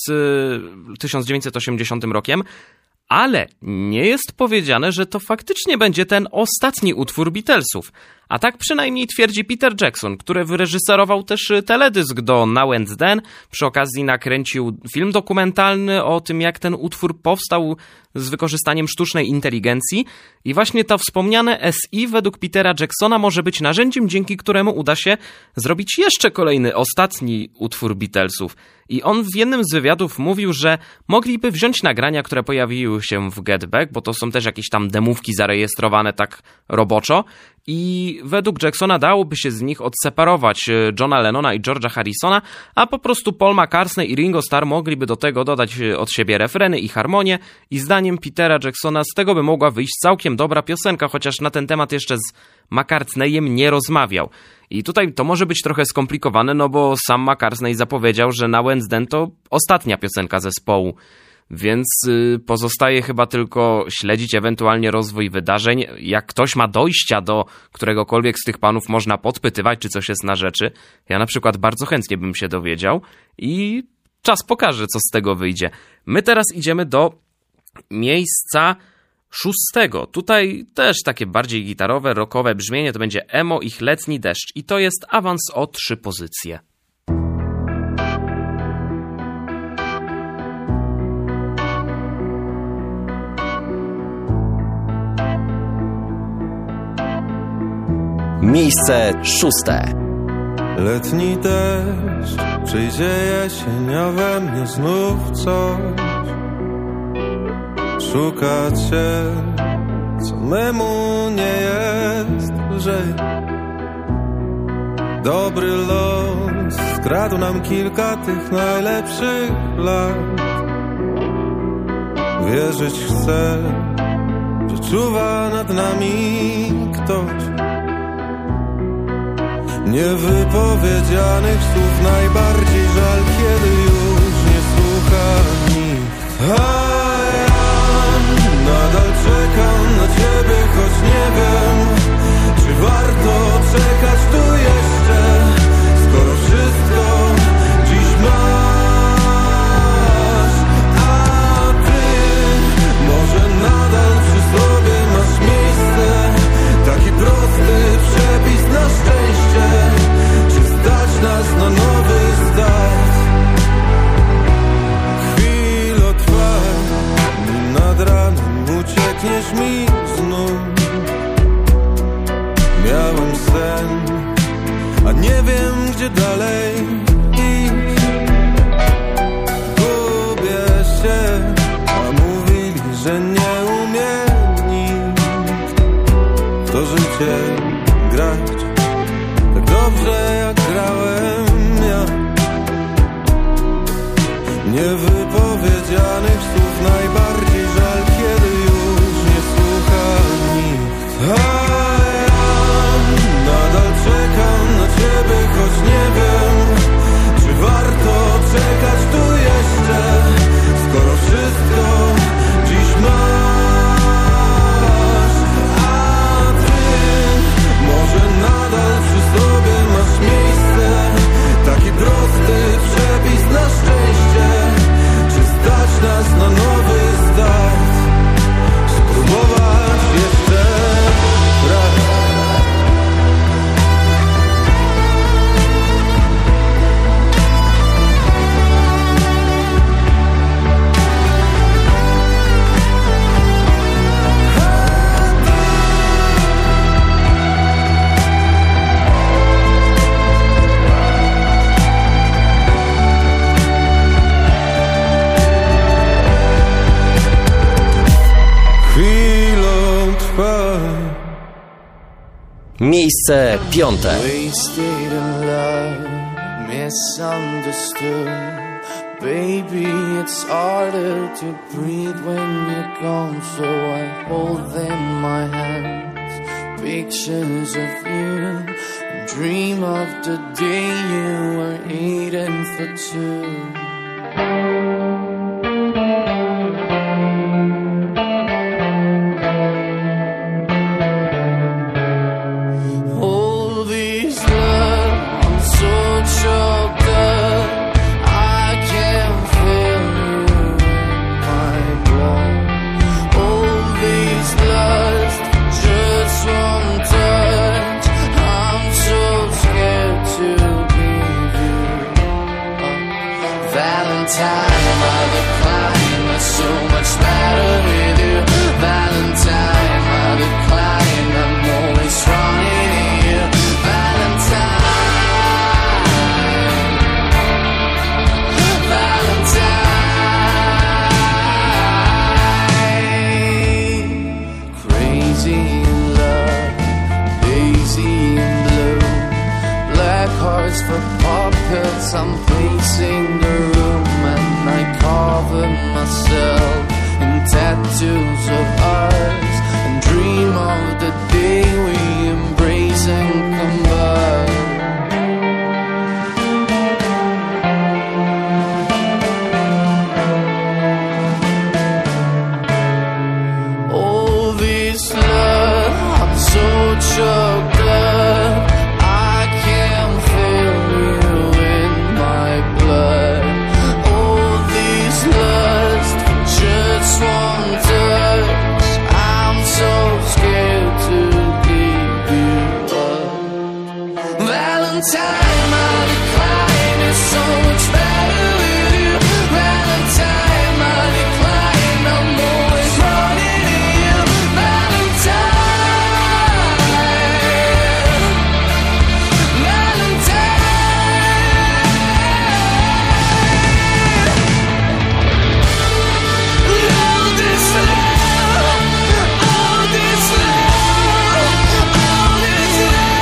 [SPEAKER 2] 1980 rokiem. Ale nie jest powiedziane, że to faktycznie będzie ten ostatni utwór Beatlesów. A tak przynajmniej twierdzi Peter Jackson, który wyreżyserował też teledysk do Now and Then. Przy okazji nakręcił film dokumentalny o tym, jak ten utwór powstał z wykorzystaniem sztucznej inteligencji. I właśnie to wspomniane SI według Petera Jacksona może być narzędziem, dzięki któremu uda się zrobić jeszcze kolejny, ostatni utwór Beatlesów. I on w jednym z wywiadów mówił, że mogliby wziąć nagrania, które pojawiły się w Get Back, bo to są też jakieś tam demówki zarejestrowane tak roboczo. I według Jacksona dałoby się z nich odseparować Johna Lennona i George'a Harrisona, a po prostu Paul McCartney i Ringo Starr mogliby do tego dodać od siebie refreny i harmonię i zdaniem Petera Jacksona z tego by mogła wyjść całkiem dobra piosenka, chociaż na ten temat jeszcze z McCartneyem nie rozmawiał. I tutaj to może być trochę skomplikowane, no bo sam McCartney zapowiedział, że Now and Then to ostatnia piosenka zespołu. Więc pozostaje chyba tylko śledzić ewentualnie rozwój wydarzeń. Jak ktoś ma dojścia do któregokolwiek z tych panów, można podpytywać, czy coś jest na rzeczy. Ja na przykład bardzo chętnie bym się dowiedział i czas pokaże, co z tego wyjdzie. My teraz idziemy do miejsca 6. Tutaj też takie bardziej gitarowe, rockowe brzmienie, to będzie Emo, ich Letni deszcz i to jest awans o 3 pozycje.
[SPEAKER 3] Miejsce 6.
[SPEAKER 19] Letni deszcz, przyjdzie jesień, a we mnie znów coś szuka cię, co memu nie jest lżej. Dobry los skradł nam kilka tych najlepszych lat. Wierzyć chcę, że czuwa nad nami ktoś. Niewypowiedzianych słów najbardziej żal, kiedy już nie słucha nikt. A ja nadal czekam na ciebie, choć nie wiem, czy warto czekać tu jeszcze, skoro wszystko dziś masz. A ty może nadal przy sobie masz miejsce, taki prosty przepis na szczęście. Czy stać nas na nowy start? Chwilo trwa, nad ranem uciekniesz mi znów. Miałem sen, a nie wiem gdzie dalej iść. Gubię się, a mówili, że nie umie nikt w to życie grać tak dobrze jak grałem ja. Niewypowiedzianych słów najbardziej żal, kiedy już nie słucha nikt. A ja nadal czekam na ciebie, choć nie wiem, czy warto czekać tu jeszcze, skoro wszystko dziś masz. A ty może nadal przy sobie masz miejsce, taki prosty przepis na szczęście. Czy stać nas na nowy start? Spróbować jeszcze raz.
[SPEAKER 3] Miejsce 5.
[SPEAKER 20] Wasted in love, misunderstood. Baby, it's harder to breathe when you're gone, so I hold in my hands pictures of you. dream of the day you were eating for two. All these love, I'm so choked up, I can't feel you in my blood. All these lust, just one touch, I'm so scared to leave you. Valentine, I decline, that's so much better with you. Valentine, I decline, I'm always running in you. Valentine, Valentine. Crazy in love, lazy in blue. Black hearts for puppets, I'm pacing the room. And I cover myself in tattoos of ours and dream of the day we embrace and combine. All this love, I'm so choked up, I can't feel you in my blood. All these lust, just one touch, I'm so scared to give you up. Valentine, my decline is so much better with you. Valentine, my decline, I'm always running in you. Valentine, all this love, all this love, all this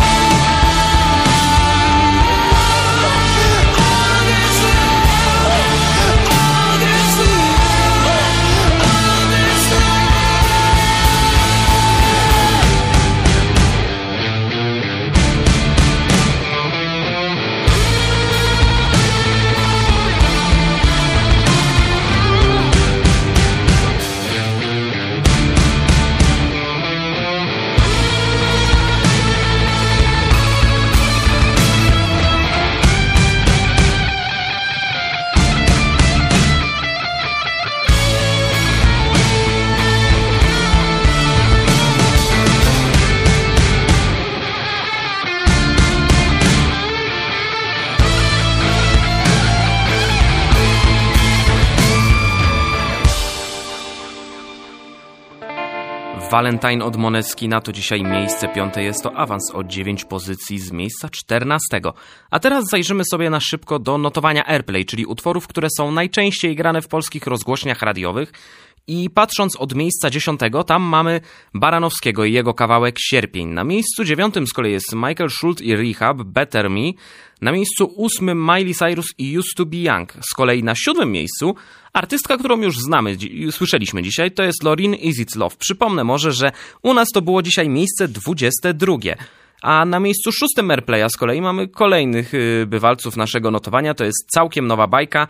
[SPEAKER 2] Valentine od Måneskin, to dzisiaj miejsce 5, jest to awans o 9 pozycji z miejsca 14. A teraz zajrzymy sobie na szybko do notowania Airplay, czyli utworów, które są najczęściej grane w polskich rozgłośniach radiowych. I patrząc od miejsca 10, tam mamy Baranowskiego i jego kawałek Sierpień. Na miejscu 9 z kolei jest Michael Schultz i Rehab, Better Me. Na miejscu 8 Miley Cyrus i Used to be Young. Z kolei na 7 miejscu artystka, którą już znamy, słyszeliśmy dzisiaj, to jest Loreen Is It Love. Przypomnę może, że u nas to było dzisiaj miejsce 22. A na miejscu 6 Airplaya z kolei mamy kolejnych bywalców naszego notowania. To jest całkiem nowa bajka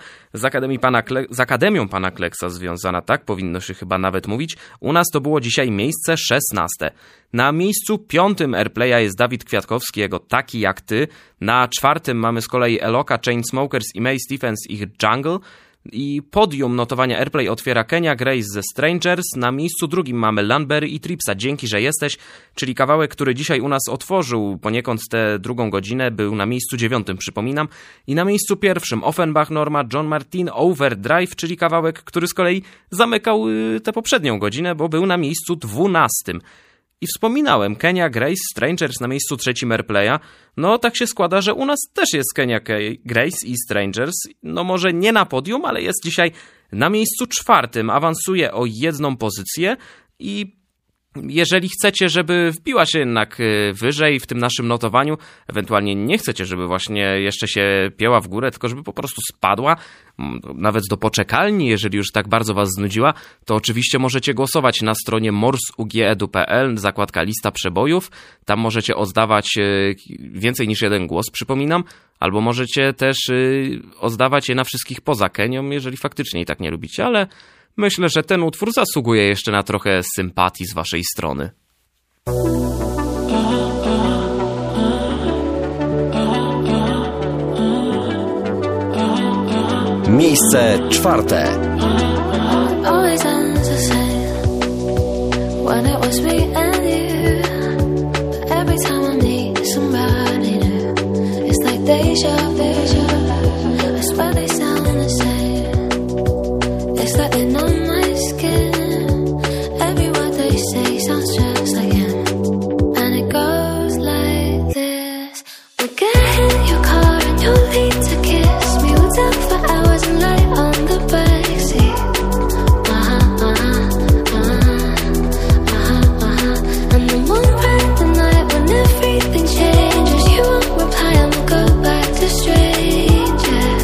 [SPEAKER 2] z Akademią Pana Kleksa związana, tak powinno się chyba nawet mówić. U nas to było dzisiaj miejsce 16. Na miejscu 5 Airplaya jest Dawid Kwiatkowski, jego Taki jak ty. Na 4 mamy z kolei Eloka, Chainsmokers i May Stephens, ich Jungle. I podium notowania Airplay otwiera Kenya Grace ze Strangers. Na miejscu 2 mamy Lanberry i Tripsa, Dzięki, że jesteś, czyli kawałek, który dzisiaj u nas otworzył poniekąd tę drugą godzinę, był na miejscu 9, przypominam. I na miejscu 1 Offenbach, Norma, John Martin, Overdrive, czyli kawałek, który z kolei zamykał tę poprzednią godzinę, bo był na miejscu 12. I wspominałem, Kenya Grace, Strangers na miejscu 3 Airplaya. No tak się składa, że u nas też jest Kenya Grace i Strangers. No może nie na podium, ale jest dzisiaj na miejscu 4. Awansuje o 1 pozycję i Jeżeli chcecie, żeby wbiła się jednak wyżej w tym naszym notowaniu, ewentualnie nie chcecie, żeby właśnie jeszcze się pięła w górę, tylko żeby po prostu spadła, nawet do poczekalni, jeżeli już tak bardzo was znudziła, to oczywiście możecie głosować na stronie morsugedu.pl, zakładka lista przebojów. Tam możecie oddawać więcej niż jeden głos, przypominam, albo możecie też oddawać je na wszystkich poza Kenią, jeżeli faktycznie i tak nie lubicie, ale myślę, że ten utwór zasługuje jeszcze na trochę sympatii z waszej strony.
[SPEAKER 3] Miejsce czwarte.
[SPEAKER 5] Always ends the same when it was me and you. But every time I meet somebody new, it's like deja vu. I swear they sound the same. It's like they know my skin. Every word they say sounds just like him. And it goes like this: we'll get in your car and you'll need to kiss me. We'll talk for hours and lie on the backseat. And then we'll ride the night when everything changes. You won't reply and we'll go back to strangers.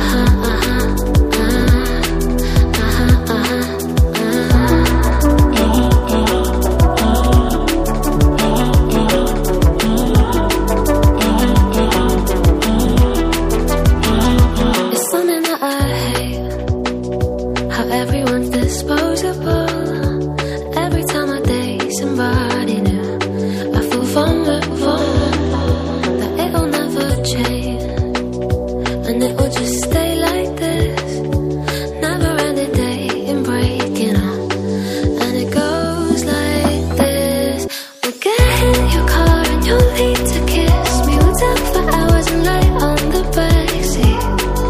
[SPEAKER 5] It's something that I hate, how everyone's disposable. Every time I date somebody new, I feel vulnerable, that it'll never change, and it will just stay like this. Never ending dating, breaking up, and it goes like this: we'll get in your car and you'll need to kiss me. We'll talk for hours and lie on the backseat.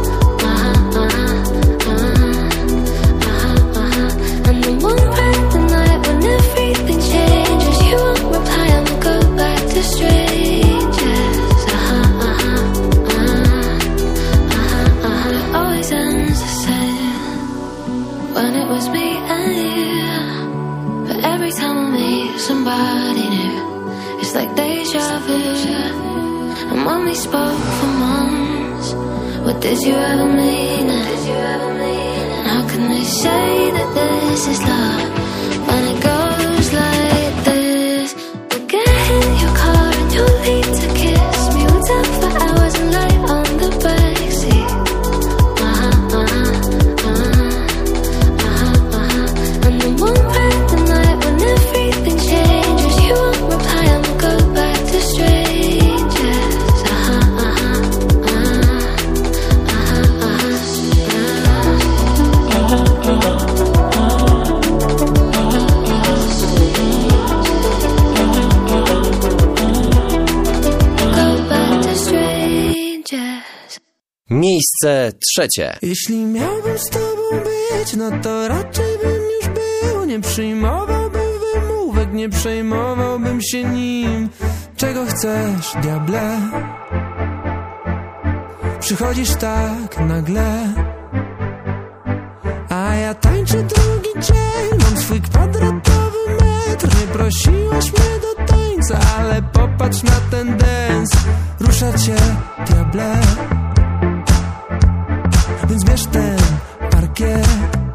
[SPEAKER 5] And then we'll ride the night when everything changes. You won't reply and we'll go back to strangers. It always ends the same when it was me and you. But every time I meet somebody new, it's like deja vu. And when we spoke for months, what did you ever mean it? And how can they say that this is love when it goes like this? We'll get in your car and you'll need to kiss me. We'll talk for hours and lie on the backseat. And then we'll ride the night when everything changes. You won't reply and we'll go back to strangers. Go back to strangers.
[SPEAKER 3] Miejsce trzecie.
[SPEAKER 6] Jeśli miałbym z tobą być, no to raczej bym już był. Nie przyjmowałbym wymówek, nie przejmowałbym się nim. Czego chcesz, diable? Przychodzisz tak nagle, a ja tańczę drugi dzień. Mam swój kwadratowy metr. Nie prosiłaś mnie do tańca, ale popatrz na ten dance. Rusza cię, diable, więc bierz ten parkiet.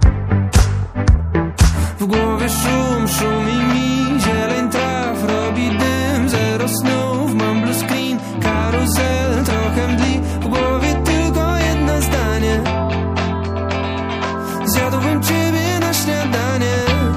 [SPEAKER 6] W głowie szum, szumi mi. Zieleń traw, robi dym. Zero snów, mam blue screen. Karuzel, trochę mdli. W głowie tylko jedno zdanie: zjadłbym ciebie na śniadanie.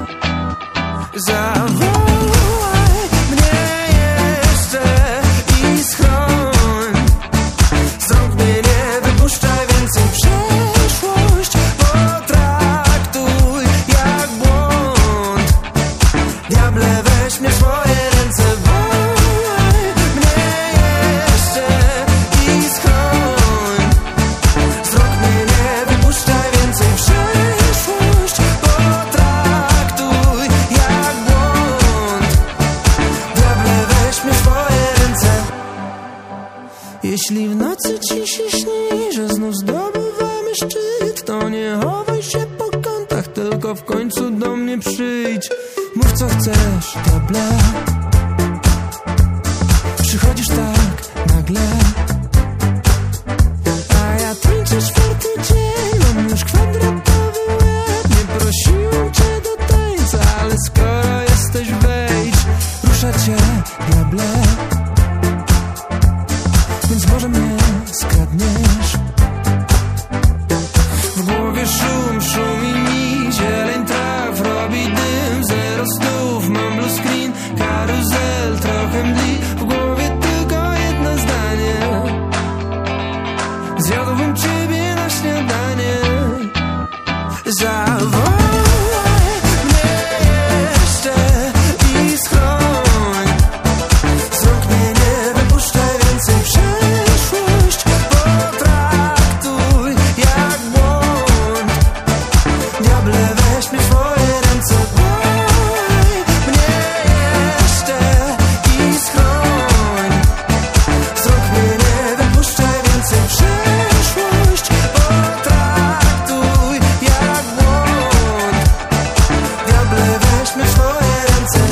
[SPEAKER 6] Zawołaj mnie jeszcze i schroń. Z rąk mnie nie wypuszczaj więcej. Przeszłość potraktuj jak błąd. Diable, weź mnie w swoje ręce. Wołaj mnie jeszcze i schroń. Z rąk mnie nie wypuszczaj więcej. Przeszłość potraktuj jak błąd. Diable, weź mnie w swoje ręce. Jeśli w nocy ci się śni, że znów zdobywamy szczyt, to nie chowaj się po kątach, tylko w końcu do mnie przyjdź.
[SPEAKER 16] Mów co chcesz, diable. Przychodzisz tak nagle, a ja tańczę 4. dzień. Mam już kwadratowy łeb. Nie prosiłem cię do tańca, ale skoro jesteś, wejdź. Rusza cię, diable, więc może mnie skradniesz. W głowie szum, szumi mi, zieleń traw, robi dym, zero snów, mam blue screen, karuzel, trochę mdli. W głowie tylko jedno zdanie: zjadłbym ciebie na śniadanie. Zawołaj mnie jeszcze i schroń. Z rąk mnie nie wypuszczaj więcej. Przeszłość potraktuj jak błąd. Diable, weź mnie w twoje ręce. Wołaj mnie jeszcze i schroń. Z rąk mnie nie wypuszczaj więcej. Przeszłość potraktuj jak błąd. Diable, weź mnie w twoje ręce.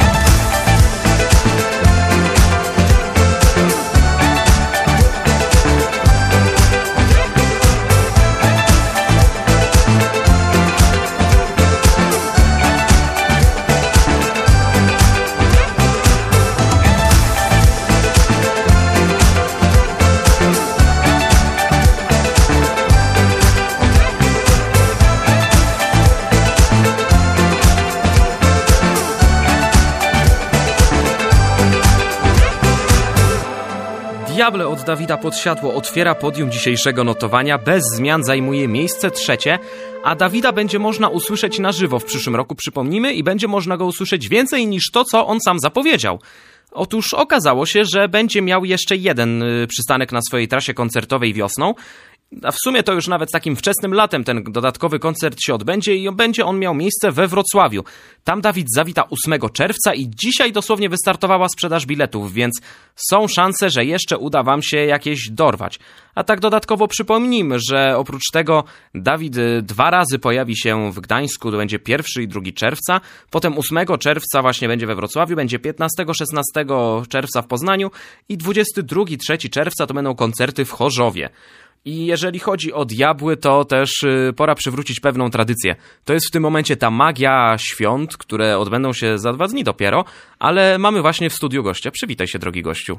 [SPEAKER 2] Diable od Dawida Podsiadło otwiera podium dzisiejszego notowania, bez zmian zajmuje miejsce 3, a Dawida będzie można usłyszeć na żywo w przyszłym roku, przypomnijmy, i będzie można go usłyszeć więcej niż to, co on sam zapowiedział. Otóż okazało się, że będzie miał jeszcze jeden przystanek na swojej trasie koncertowej wiosną, a w sumie to już nawet takim wczesnym latem ten dodatkowy koncert się odbędzie i będzie on miał miejsce we Wrocławiu. Tam Dawid zawita 8 czerwca i dzisiaj dosłownie wystartowała sprzedaż biletów, więc są szanse, że jeszcze uda wam się jakieś dorwać. A tak dodatkowo przypomnijmy, że oprócz tego Dawid 2 razy pojawi się w Gdańsku, to będzie 1 i 2 czerwca, potem 8 czerwca właśnie będzie we Wrocławiu, będzie 15-16 czerwca w Poznaniu i 22-3 czerwca to będą koncerty w Chorzowie. I jeżeli chodzi o diabły, to też pora przywrócić pewną tradycję. To jest w tym momencie ta magia świąt, które odbędą się za 2 dni dopiero, ale mamy właśnie w studiu gościa. Przywitaj się, drogi gościu.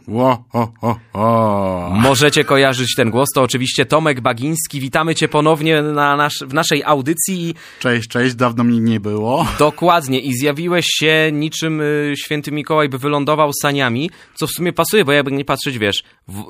[SPEAKER 2] Możecie kojarzyć ten głos, to oczywiście Tomek Bagiński. Witamy cię ponownie w naszej audycji.
[SPEAKER 21] Cześć, dawno mnie nie było.
[SPEAKER 2] Dokładnie, i zjawiłeś się niczym święty Mikołaj by wylądował saniami, co w sumie pasuje, bo jakby nie patrzeć, wiesz,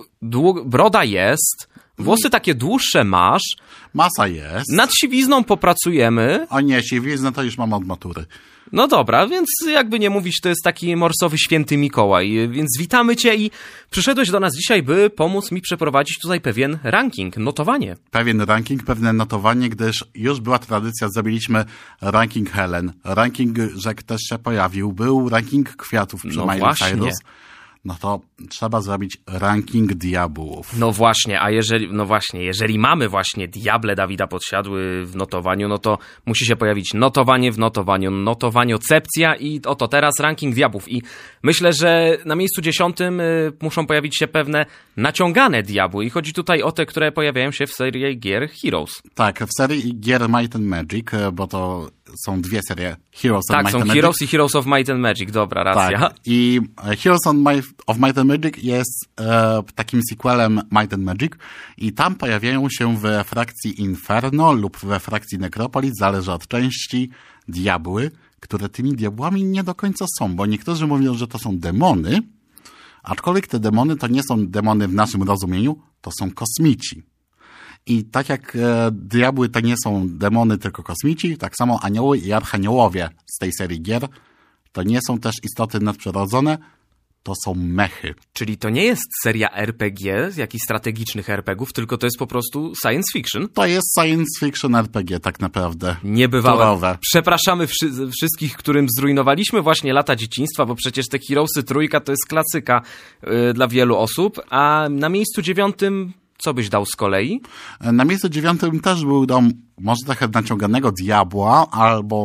[SPEAKER 2] broda jest, włosy takie dłuższe masz.
[SPEAKER 21] Masa jest.
[SPEAKER 2] Nad siwizną popracujemy.
[SPEAKER 21] O nie, siwiznę to już mam od matury.
[SPEAKER 2] No dobra, więc jakby nie mówić, to jest taki morsowy święty Mikołaj. Więc witamy cię i przyszedłeś do nas dzisiaj, by pomóc mi przeprowadzić tutaj pewien ranking, notowanie.
[SPEAKER 21] Pewien ranking, pewne notowanie, gdyż już była tradycja, zrobiliśmy ranking Helen. Ranking rzek też się pojawił. Był ranking kwiatów przy Miley Cyrus. No to trzeba zrobić ranking diabłów.
[SPEAKER 2] No właśnie, a jeżeli mamy właśnie diable Dawida Podsiadły w notowaniu, no to musi się pojawić notowanie w notowaniu, notowaniocepcja i oto teraz ranking diabłów. I myślę, że na miejscu 10 muszą pojawić się pewne naciągane diabły i chodzi tutaj o te, które pojawiają się w serii gier Heroes.
[SPEAKER 21] Tak, w serii gier Might and Magic, bo to są 2 serie Heroes of Might and Magic.
[SPEAKER 2] Tak, są Heroes i Heroes of Might and Magic, dobra, racja.
[SPEAKER 21] Tak, i Heroes of Might and Magic jest takim sequelem Might and Magic i tam pojawiają się we frakcji Inferno lub we frakcji Necropolis, zależy od części, diabły, które tymi diabłami nie do końca są, bo niektórzy mówią, że to są demony, aczkolwiek te demony to nie są demony w naszym rozumieniu, to są kosmici. I tak jak diabły to nie są demony, tylko kosmici, tak samo anioły i archaniołowie z tej serii gier to nie są też istoty nadprzyrodzone, to są mechy.
[SPEAKER 2] Czyli to nie jest seria RPG, jakichś strategicznych RPGów, tylko to jest po prostu science fiction?
[SPEAKER 21] To jest science fiction RPG tak naprawdę.
[SPEAKER 2] Niebywałe. Przepraszamy wszystkich, którym zrujnowaliśmy właśnie lata dzieciństwa, bo przecież te Heroesy trójka to jest klasyka dla wielu osób, a na miejscu 9... Co byś dał z kolei?
[SPEAKER 21] Na miejscu 9 też był dom może trochę naciąganego diabła, albo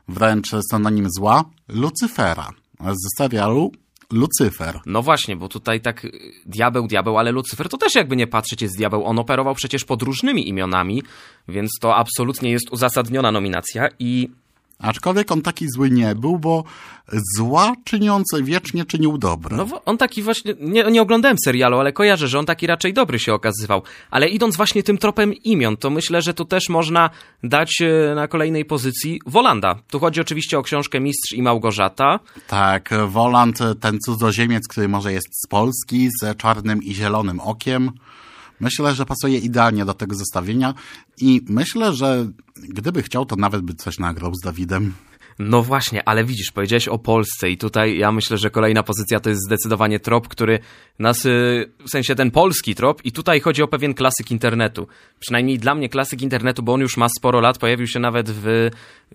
[SPEAKER 21] wręcz synonim zła, Lucyfera z serialu Lucyfer.
[SPEAKER 2] No właśnie, bo tutaj tak diabeł, ale Lucyfer to też jakby nie patrzeć jest diabeł. On operował przecież pod różnymi imionami, więc to absolutnie jest uzasadniona nominacja i...
[SPEAKER 21] Aczkolwiek on taki zły nie był, bo zła czyniący wiecznie czynił dobre.
[SPEAKER 2] No on taki właśnie, nie oglądałem serialu, ale kojarzę, że on taki raczej dobry się okazywał. Ale idąc właśnie tym tropem imion, to myślę, że tu też można dać na kolejnej pozycji Wolanda. Tu chodzi oczywiście o książkę Mistrz i Małgorzata.
[SPEAKER 21] Tak, Woland, ten cudzoziemiec, który może jest z Polski, z czarnym i zielonym okiem. Myślę, że pasuje idealnie do tego zestawienia i myślę, że gdyby chciał, to nawet by coś nagrał z Dawidem.
[SPEAKER 2] No właśnie, ale widzisz, powiedziałeś o Polsce i tutaj ja myślę, że kolejna pozycja to jest zdecydowanie trop, który nas, w sensie ten polski trop i tutaj chodzi o pewien klasyk internetu. Przynajmniej dla mnie klasyk internetu, bo on już ma sporo lat, pojawił się nawet w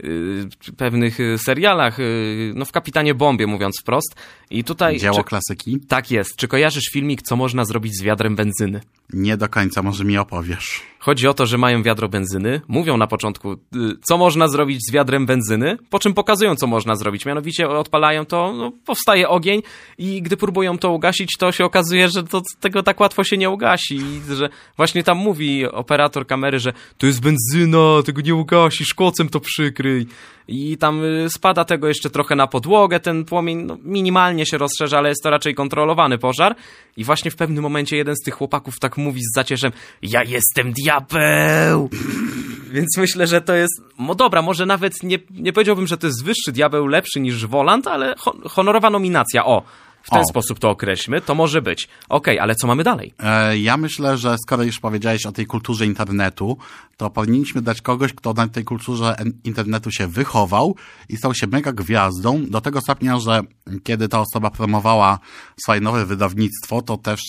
[SPEAKER 2] pewnych serialach, no w Kapitanie Bombie mówiąc wprost. I tutaj...
[SPEAKER 21] Dzieło klasyki?
[SPEAKER 2] Tak jest. Czy kojarzysz filmik, co można zrobić z wiadrem benzyny?
[SPEAKER 21] Nie do końca, może mi opowiesz.
[SPEAKER 2] Chodzi o to, że mają wiadro benzyny, mówią na początku, co można zrobić z wiadrem benzyny, po czym pokazują, co można zrobić. Mianowicie odpalają to, no, powstaje ogień i gdy próbują to ugasić, to się okazuje, że tego tak łatwo się nie ugasi. I że właśnie tam mówi operator kamery, że to jest benzyna, tego nie ugasisz, kocem to przykryj. I tam spada tego jeszcze trochę na podłogę, ten płomień no, minimalnie się rozszerza, ale jest to raczej kontrolowany pożar. I właśnie w pewnym momencie jeden z tych chłopaków tak mówi z zacierzem: ja jestem diabeł! Więc myślę, że to jest, no dobra, może nawet nie powiedziałbym, że to jest wyższy diabeł, lepszy niż Woland, ale honorowa nominacja, w ten sposób to określmy, to może być. Okej, ale co mamy dalej?
[SPEAKER 21] Ja myślę, że skoro już powiedziałeś o tej kulturze internetu, to powinniśmy dać kogoś, kto na tej kulturze internetu się wychował i stał się mega gwiazdą, do tego stopnia, że kiedy ta osoba promowała swoje nowe wydawnictwo, to też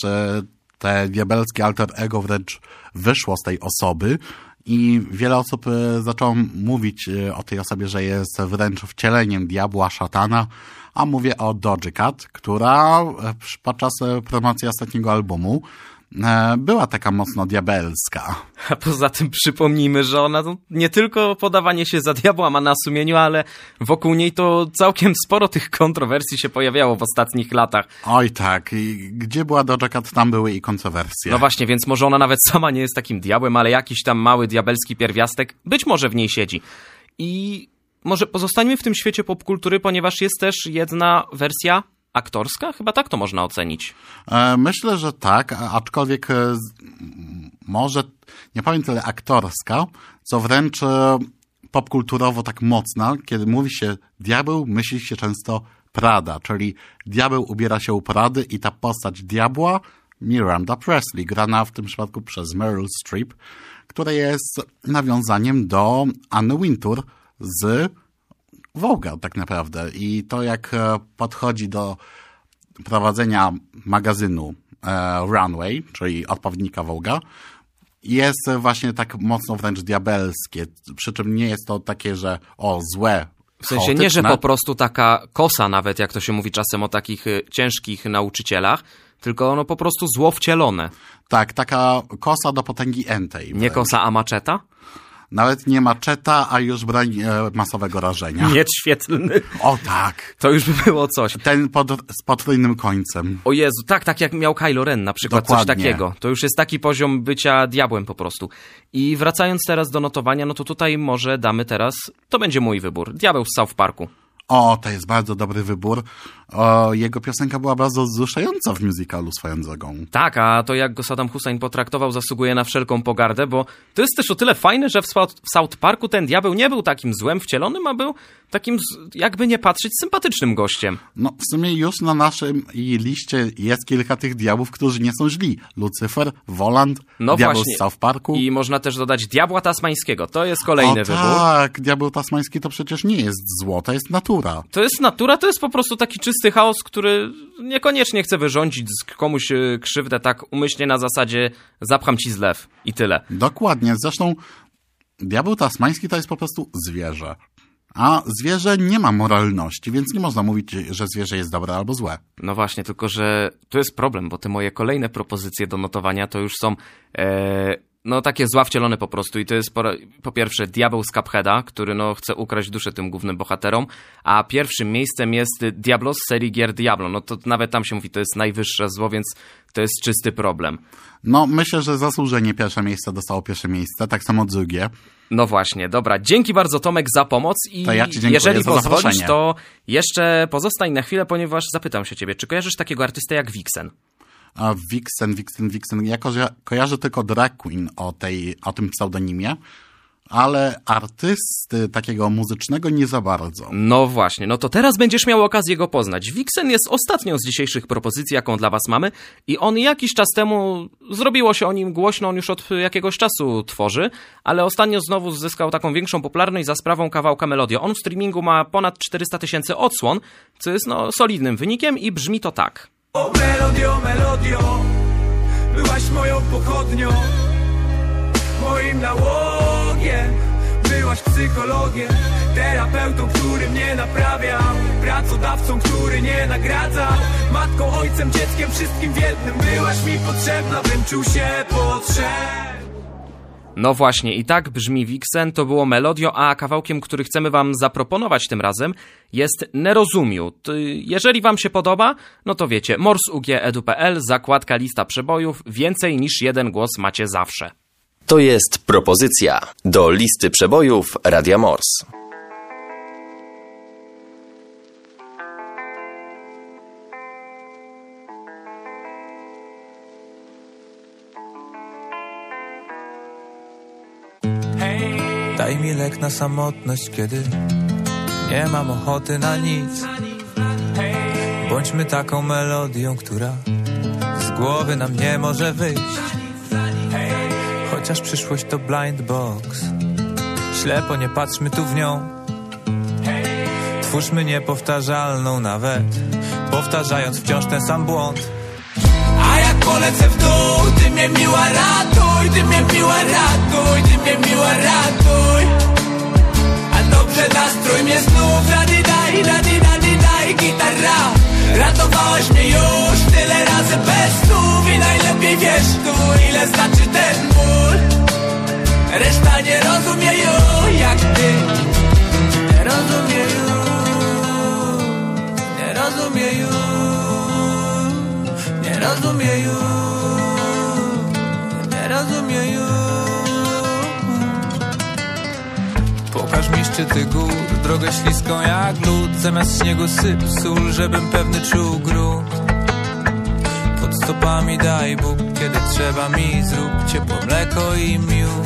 [SPEAKER 21] te diabelskie alter ego wręcz wyszło z tej osoby. I wiele osób zaczęło mówić o tej osobie, że jest wręcz wcieleniem diabła, szatana, a mówię o Doja Cat, która podczas promocji ostatniego albumu była taka mocno diabelska.
[SPEAKER 2] A poza tym przypomnijmy, że ona nie tylko podawanie się za diabła ma na sumieniu, ale wokół niej to całkiem sporo tych kontrowersji się pojawiało w ostatnich latach.
[SPEAKER 21] Oj tak, i gdzie była Doja Cat, tam były i kontrowersje.
[SPEAKER 2] No właśnie, więc może ona nawet sama nie jest takim diabłem, ale jakiś tam mały diabelski pierwiastek być może w niej siedzi. I może pozostańmy w tym świecie popkultury, ponieważ jest też jedna wersja aktorska? Chyba tak to można ocenić.
[SPEAKER 21] Myślę, że tak, aczkolwiek może, nie powiem tyle aktorska, co wręcz popkulturowo tak mocna. Kiedy mówi się diabeł, myśli się często Prada, czyli diabeł ubiera się u Prady i ta postać diabła, Miranda Presley, grana w tym przypadku przez Meryl Streep, która jest nawiązaniem do Anny Wintour z Vogue'a tak naprawdę. I to jak podchodzi do prowadzenia magazynu Runway, czyli odpowiednika Vogue'a, jest właśnie tak mocno wręcz diabelskie. Przy czym nie jest to takie, że złe,
[SPEAKER 2] w sensie nie, że po prostu taka kosa nawet, jak to się mówi czasem o takich ciężkich nauczycielach, tylko ono po prostu zło wcielone.
[SPEAKER 21] Tak, taka kosa do potęgi entej.
[SPEAKER 2] Nie kosa, a maczeta?
[SPEAKER 21] Nawet nie maczeta, a już broń masowego rażenia.
[SPEAKER 2] Miecz świetlny.
[SPEAKER 21] O tak.
[SPEAKER 2] To już by było coś.
[SPEAKER 21] Ten z potrójnym końcem.
[SPEAKER 2] O Jezu, tak jak miał Kylo Ren na przykład. Dokładnie. Coś takiego. To już jest taki poziom bycia diabłem po prostu. I wracając teraz do notowania, no to tutaj może damy teraz, to będzie mój wybór. Diabeł z South Parku.
[SPEAKER 21] To jest bardzo dobry wybór. Jego piosenka była bardzo wzruszająca w musicalu swoją drogą.
[SPEAKER 2] Tak, a to jak go Saddam Hussein potraktował zasługuje na wszelką pogardę, bo to jest też o tyle fajne, że w South Parku ten diabeł nie był takim złem wcielonym, a był takim, jakby nie patrzeć, sympatycznym gościem.
[SPEAKER 21] No w sumie już na naszym liście jest kilka tych diabłów, którzy nie są źli. Lucyfer, Woland, diabeł z South Parku.
[SPEAKER 2] I można też dodać diabła tasmańskiego. To jest kolejny wybór.
[SPEAKER 21] Tak, diabeł tasmański to przecież nie jest zło, to jest natura.
[SPEAKER 2] To jest natura, to jest po prostu taki czysty chaos, który niekoniecznie chce wyrządzić komuś krzywdę tak umyślnie na zasadzie zapcham ci zlew i tyle.
[SPEAKER 21] Dokładnie, zresztą diabeł tasmański to jest po prostu zwierzę. A zwierzę nie ma moralności, więc nie można mówić, że zwierzę jest dobre albo złe.
[SPEAKER 2] No właśnie, tylko że tu jest problem, bo te moje kolejne propozycje do notowania to już są No takie zła wcielone po prostu i to jest po pierwsze diabeł z Cupheada, który no chce ukraść duszę tym głównym bohaterom, a pierwszym miejscem jest Diablo z serii gier Diablo. No to nawet tam się mówi, to jest najwyższe zło, więc to jest czysty problem.
[SPEAKER 21] No myślę, że zasłużenie pierwsze miejsce dostało pierwsze miejsce, tak samo drugie.
[SPEAKER 2] No właśnie, dobra. Dzięki bardzo Tomek za pomoc i
[SPEAKER 21] to ja ci dziękuję
[SPEAKER 2] jeżeli
[SPEAKER 21] za
[SPEAKER 2] pozwolisz,
[SPEAKER 21] zaproszenie.
[SPEAKER 2] to jeszcze pozostań na chwilę, ponieważ zapytam się ciebie, czy kojarzysz takiego artystę jak Vixen?
[SPEAKER 21] A Vixen. Ja kojarzę tylko Drag Queen o tym pseudonimie, ale artysty takiego muzycznego nie za bardzo.
[SPEAKER 2] No właśnie, no to teraz będziesz miał okazję go poznać. Vixen jest ostatnią z dzisiejszych propozycji, jaką dla was mamy i on jakiś czas temu, zrobiło się o nim głośno, on już od jakiegoś czasu tworzy, ale ostatnio znowu zyskał taką większą popularność za sprawą kawałka Melodio. On w streamingu ma ponad 400 000 odsłon, co jest no solidnym wynikiem i brzmi to tak.
[SPEAKER 1] O Melodio, Melodio, byłaś moją pochodnią, moim nałogiem, byłaś psychologiem, terapeutą, który mnie naprawiał, pracodawcą, który nie nagradzał, matką, ojcem, dzieckiem, wszystkim w jednym. Byłaś mi potrzebna, bym czuł się potrzebny.
[SPEAKER 2] No właśnie, i tak brzmi Vixen, to było Melodio, a kawałkiem, który chcemy wam zaproponować tym razem jest Nerozumiu. Jeżeli wam się podoba, no to wiecie, mors.ug.edu.pl, zakładka lista przebojów, więcej niż jeden głos macie zawsze.
[SPEAKER 3] To jest propozycja do listy przebojów Radia Mors.
[SPEAKER 1] Daj mi lek na samotność, kiedy nie mam ochoty na nic. Bądźmy taką melodią, która z głowy nam nie może wyjść. Chociaż przyszłość to blind box, ślepo nie patrzmy tu w nią. Twórzmy niepowtarzalną nawet, powtarzając wciąż ten sam błąd. A jak polecę w dół, ty mnie miła ratuj, ty mnie miła ratuj, ty mnie miła ratuj. A dobrze nastrój mnie znów, daj, gitara. Ratowałeś mnie już tyle razy bez słów i najlepiej wiesz tu, ile znaczy ten ból. Reszta nie rozumie już jak ty. Nie rozumie już, nie rozumie już, nie rozumie już, nie rozumie już. Pokaż mi szczyty gór, drogę śliską jak lód, zamiast śniegu syp sól, żebym pewny czuł grunt. Pod stopami daj Bóg, kiedy trzeba mi zrób ciepłe mleko i miód.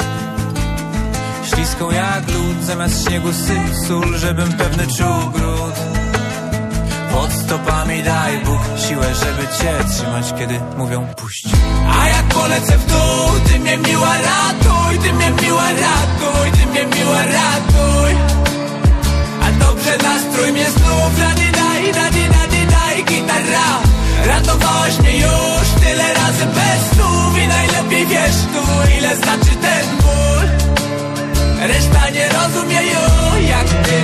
[SPEAKER 1] Śliską jak lód, zamiast śniegu syp sól, żebym pewny czuł grunt. Pod stopami daj Bóg siłę, żeby cię trzymać, kiedy mówią puść. A jak polecę w dół, ty mnie miła ratuj, ty mnie miła ratuj, ty mnie miła ratuj. A dobrze nastrój mnie znów, daj, gitara. Ratowałeś mnie już tyle razy bez słów i najlepiej wiesz tu, ile znaczy ten ból. Reszta nie rozumie już jak ty.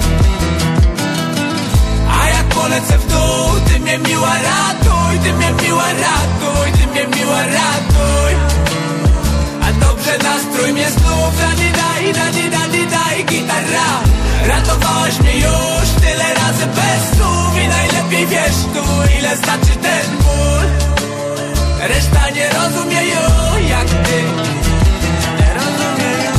[SPEAKER 1] A jak polecę w dół, ty mnie miła ratuj, ty mnie miła ratuj, ty mnie miła ratuj. A dobrze nastrój mnie znów, daj, gitara. Ratowałeś mnie już tyle razy bez słów i najlepiej wiesz tu, ile znaczy ten ból. Reszta nie rozumie już jak ty. Nie rozumie już.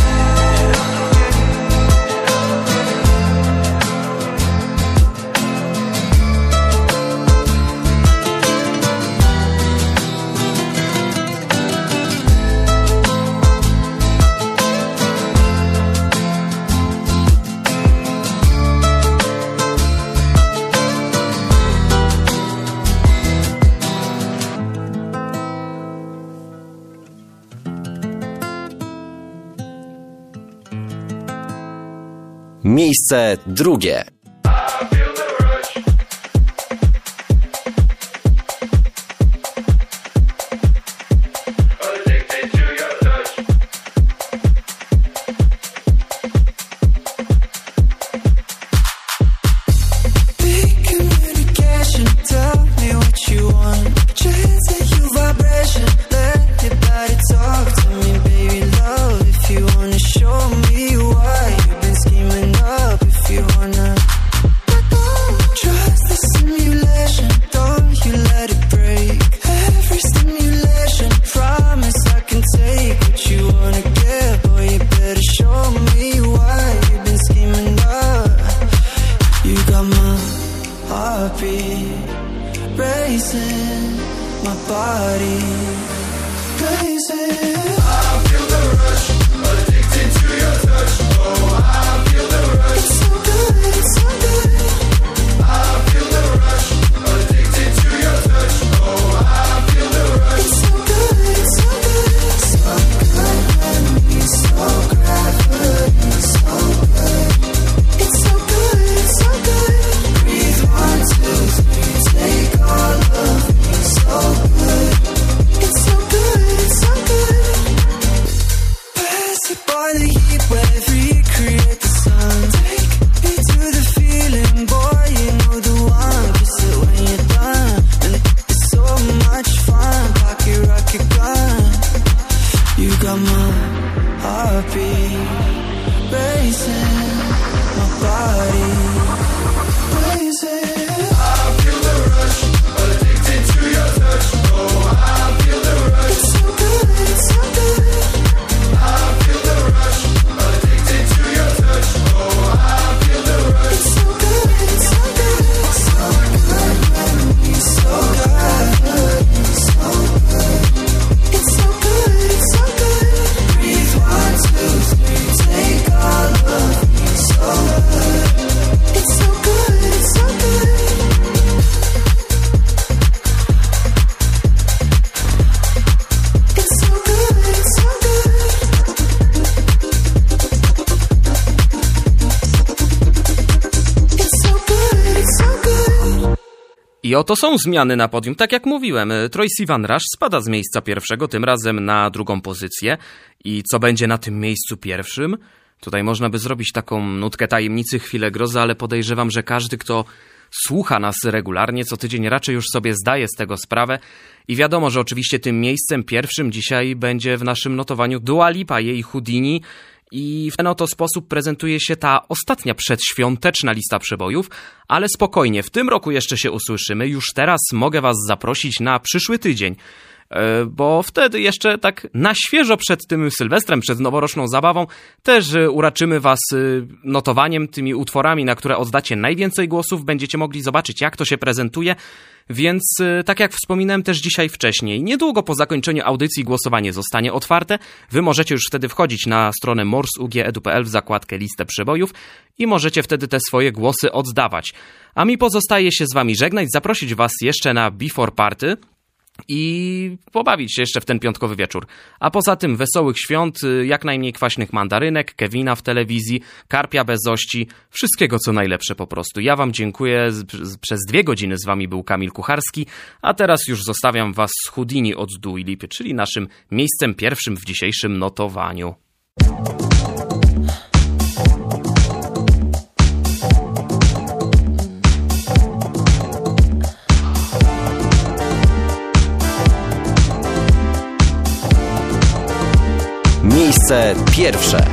[SPEAKER 3] Miejsce drugie.
[SPEAKER 1] Talk to me
[SPEAKER 2] I oto są zmiany na podium. Tak jak mówiłem, Troye Sivan Rush spada z miejsca pierwszego, tym razem na drugą pozycję. I co będzie na tym miejscu pierwszym? Tutaj można by zrobić taką nutkę tajemnicy, chwilę grozy, ale podejrzewam, że każdy, kto słucha nas regularnie, co tydzień raczej już sobie zdaje z tego sprawę. I wiadomo, że oczywiście tym miejscem pierwszym dzisiaj będzie w naszym notowaniu Dua Lipa, jej Houdini. I w ten oto sposób prezentuje się ta ostatnia przedświąteczna lista przebojów, ale spokojnie, w tym roku jeszcze się usłyszymy. Już teraz mogę was zaprosić na przyszły tydzień, bo wtedy jeszcze tak na świeżo przed tym Sylwestrem, przed noworoczną zabawą też uraczymy was notowaniem, tymi utworami, na które oddacie najwięcej głosów. Będziecie mogli zobaczyć, jak to się prezentuje. Więc tak jak wspominałem też dzisiaj wcześniej, niedługo po zakończeniu audycji głosowanie zostanie otwarte. Wy możecie już wtedy wchodzić na stronę morsugedu.pl w zakładkę listę przebojów i możecie wtedy te swoje głosy oddawać. A mi pozostaje się z wami żegnać, zaprosić was jeszcze na Before Party i pobawić się jeszcze w ten piątkowy wieczór. A poza tym wesołych świąt, jak najmniej kwaśnych mandarynek, Kevina w telewizji, karpia bez ości, wszystkiego co najlepsze po prostu. Ja wam dziękuję, przez 2 godziny z wami był Kamil Kucharski, a teraz już zostawiam was z Houdini od Dua Lipy, czyli naszym miejscem pierwszym w dzisiejszym notowaniu.
[SPEAKER 3] Miejsce pierwsze.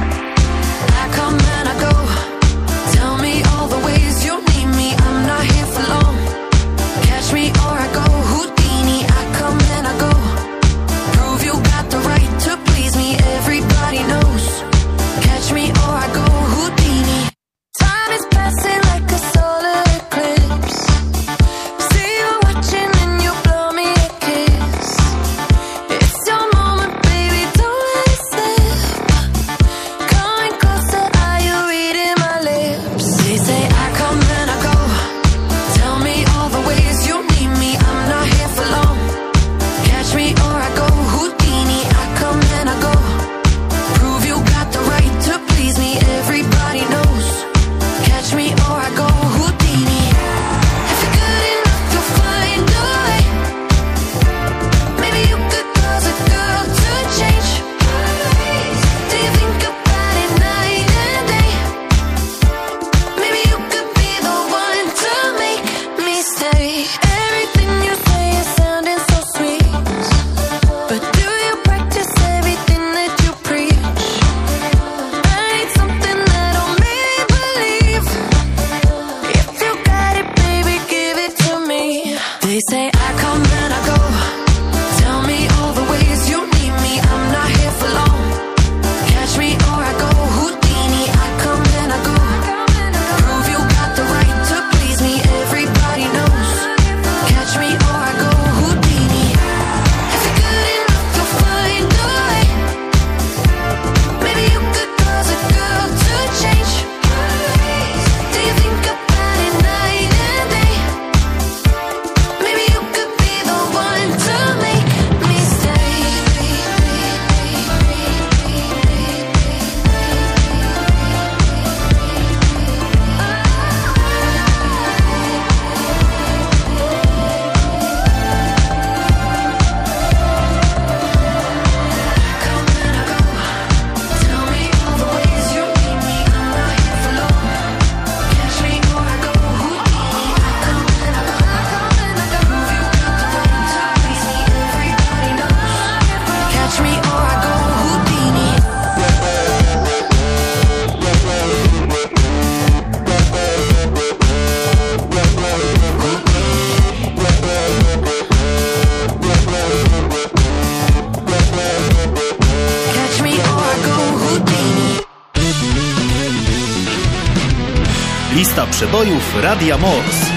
[SPEAKER 4] Lista przebojów Radia Mors.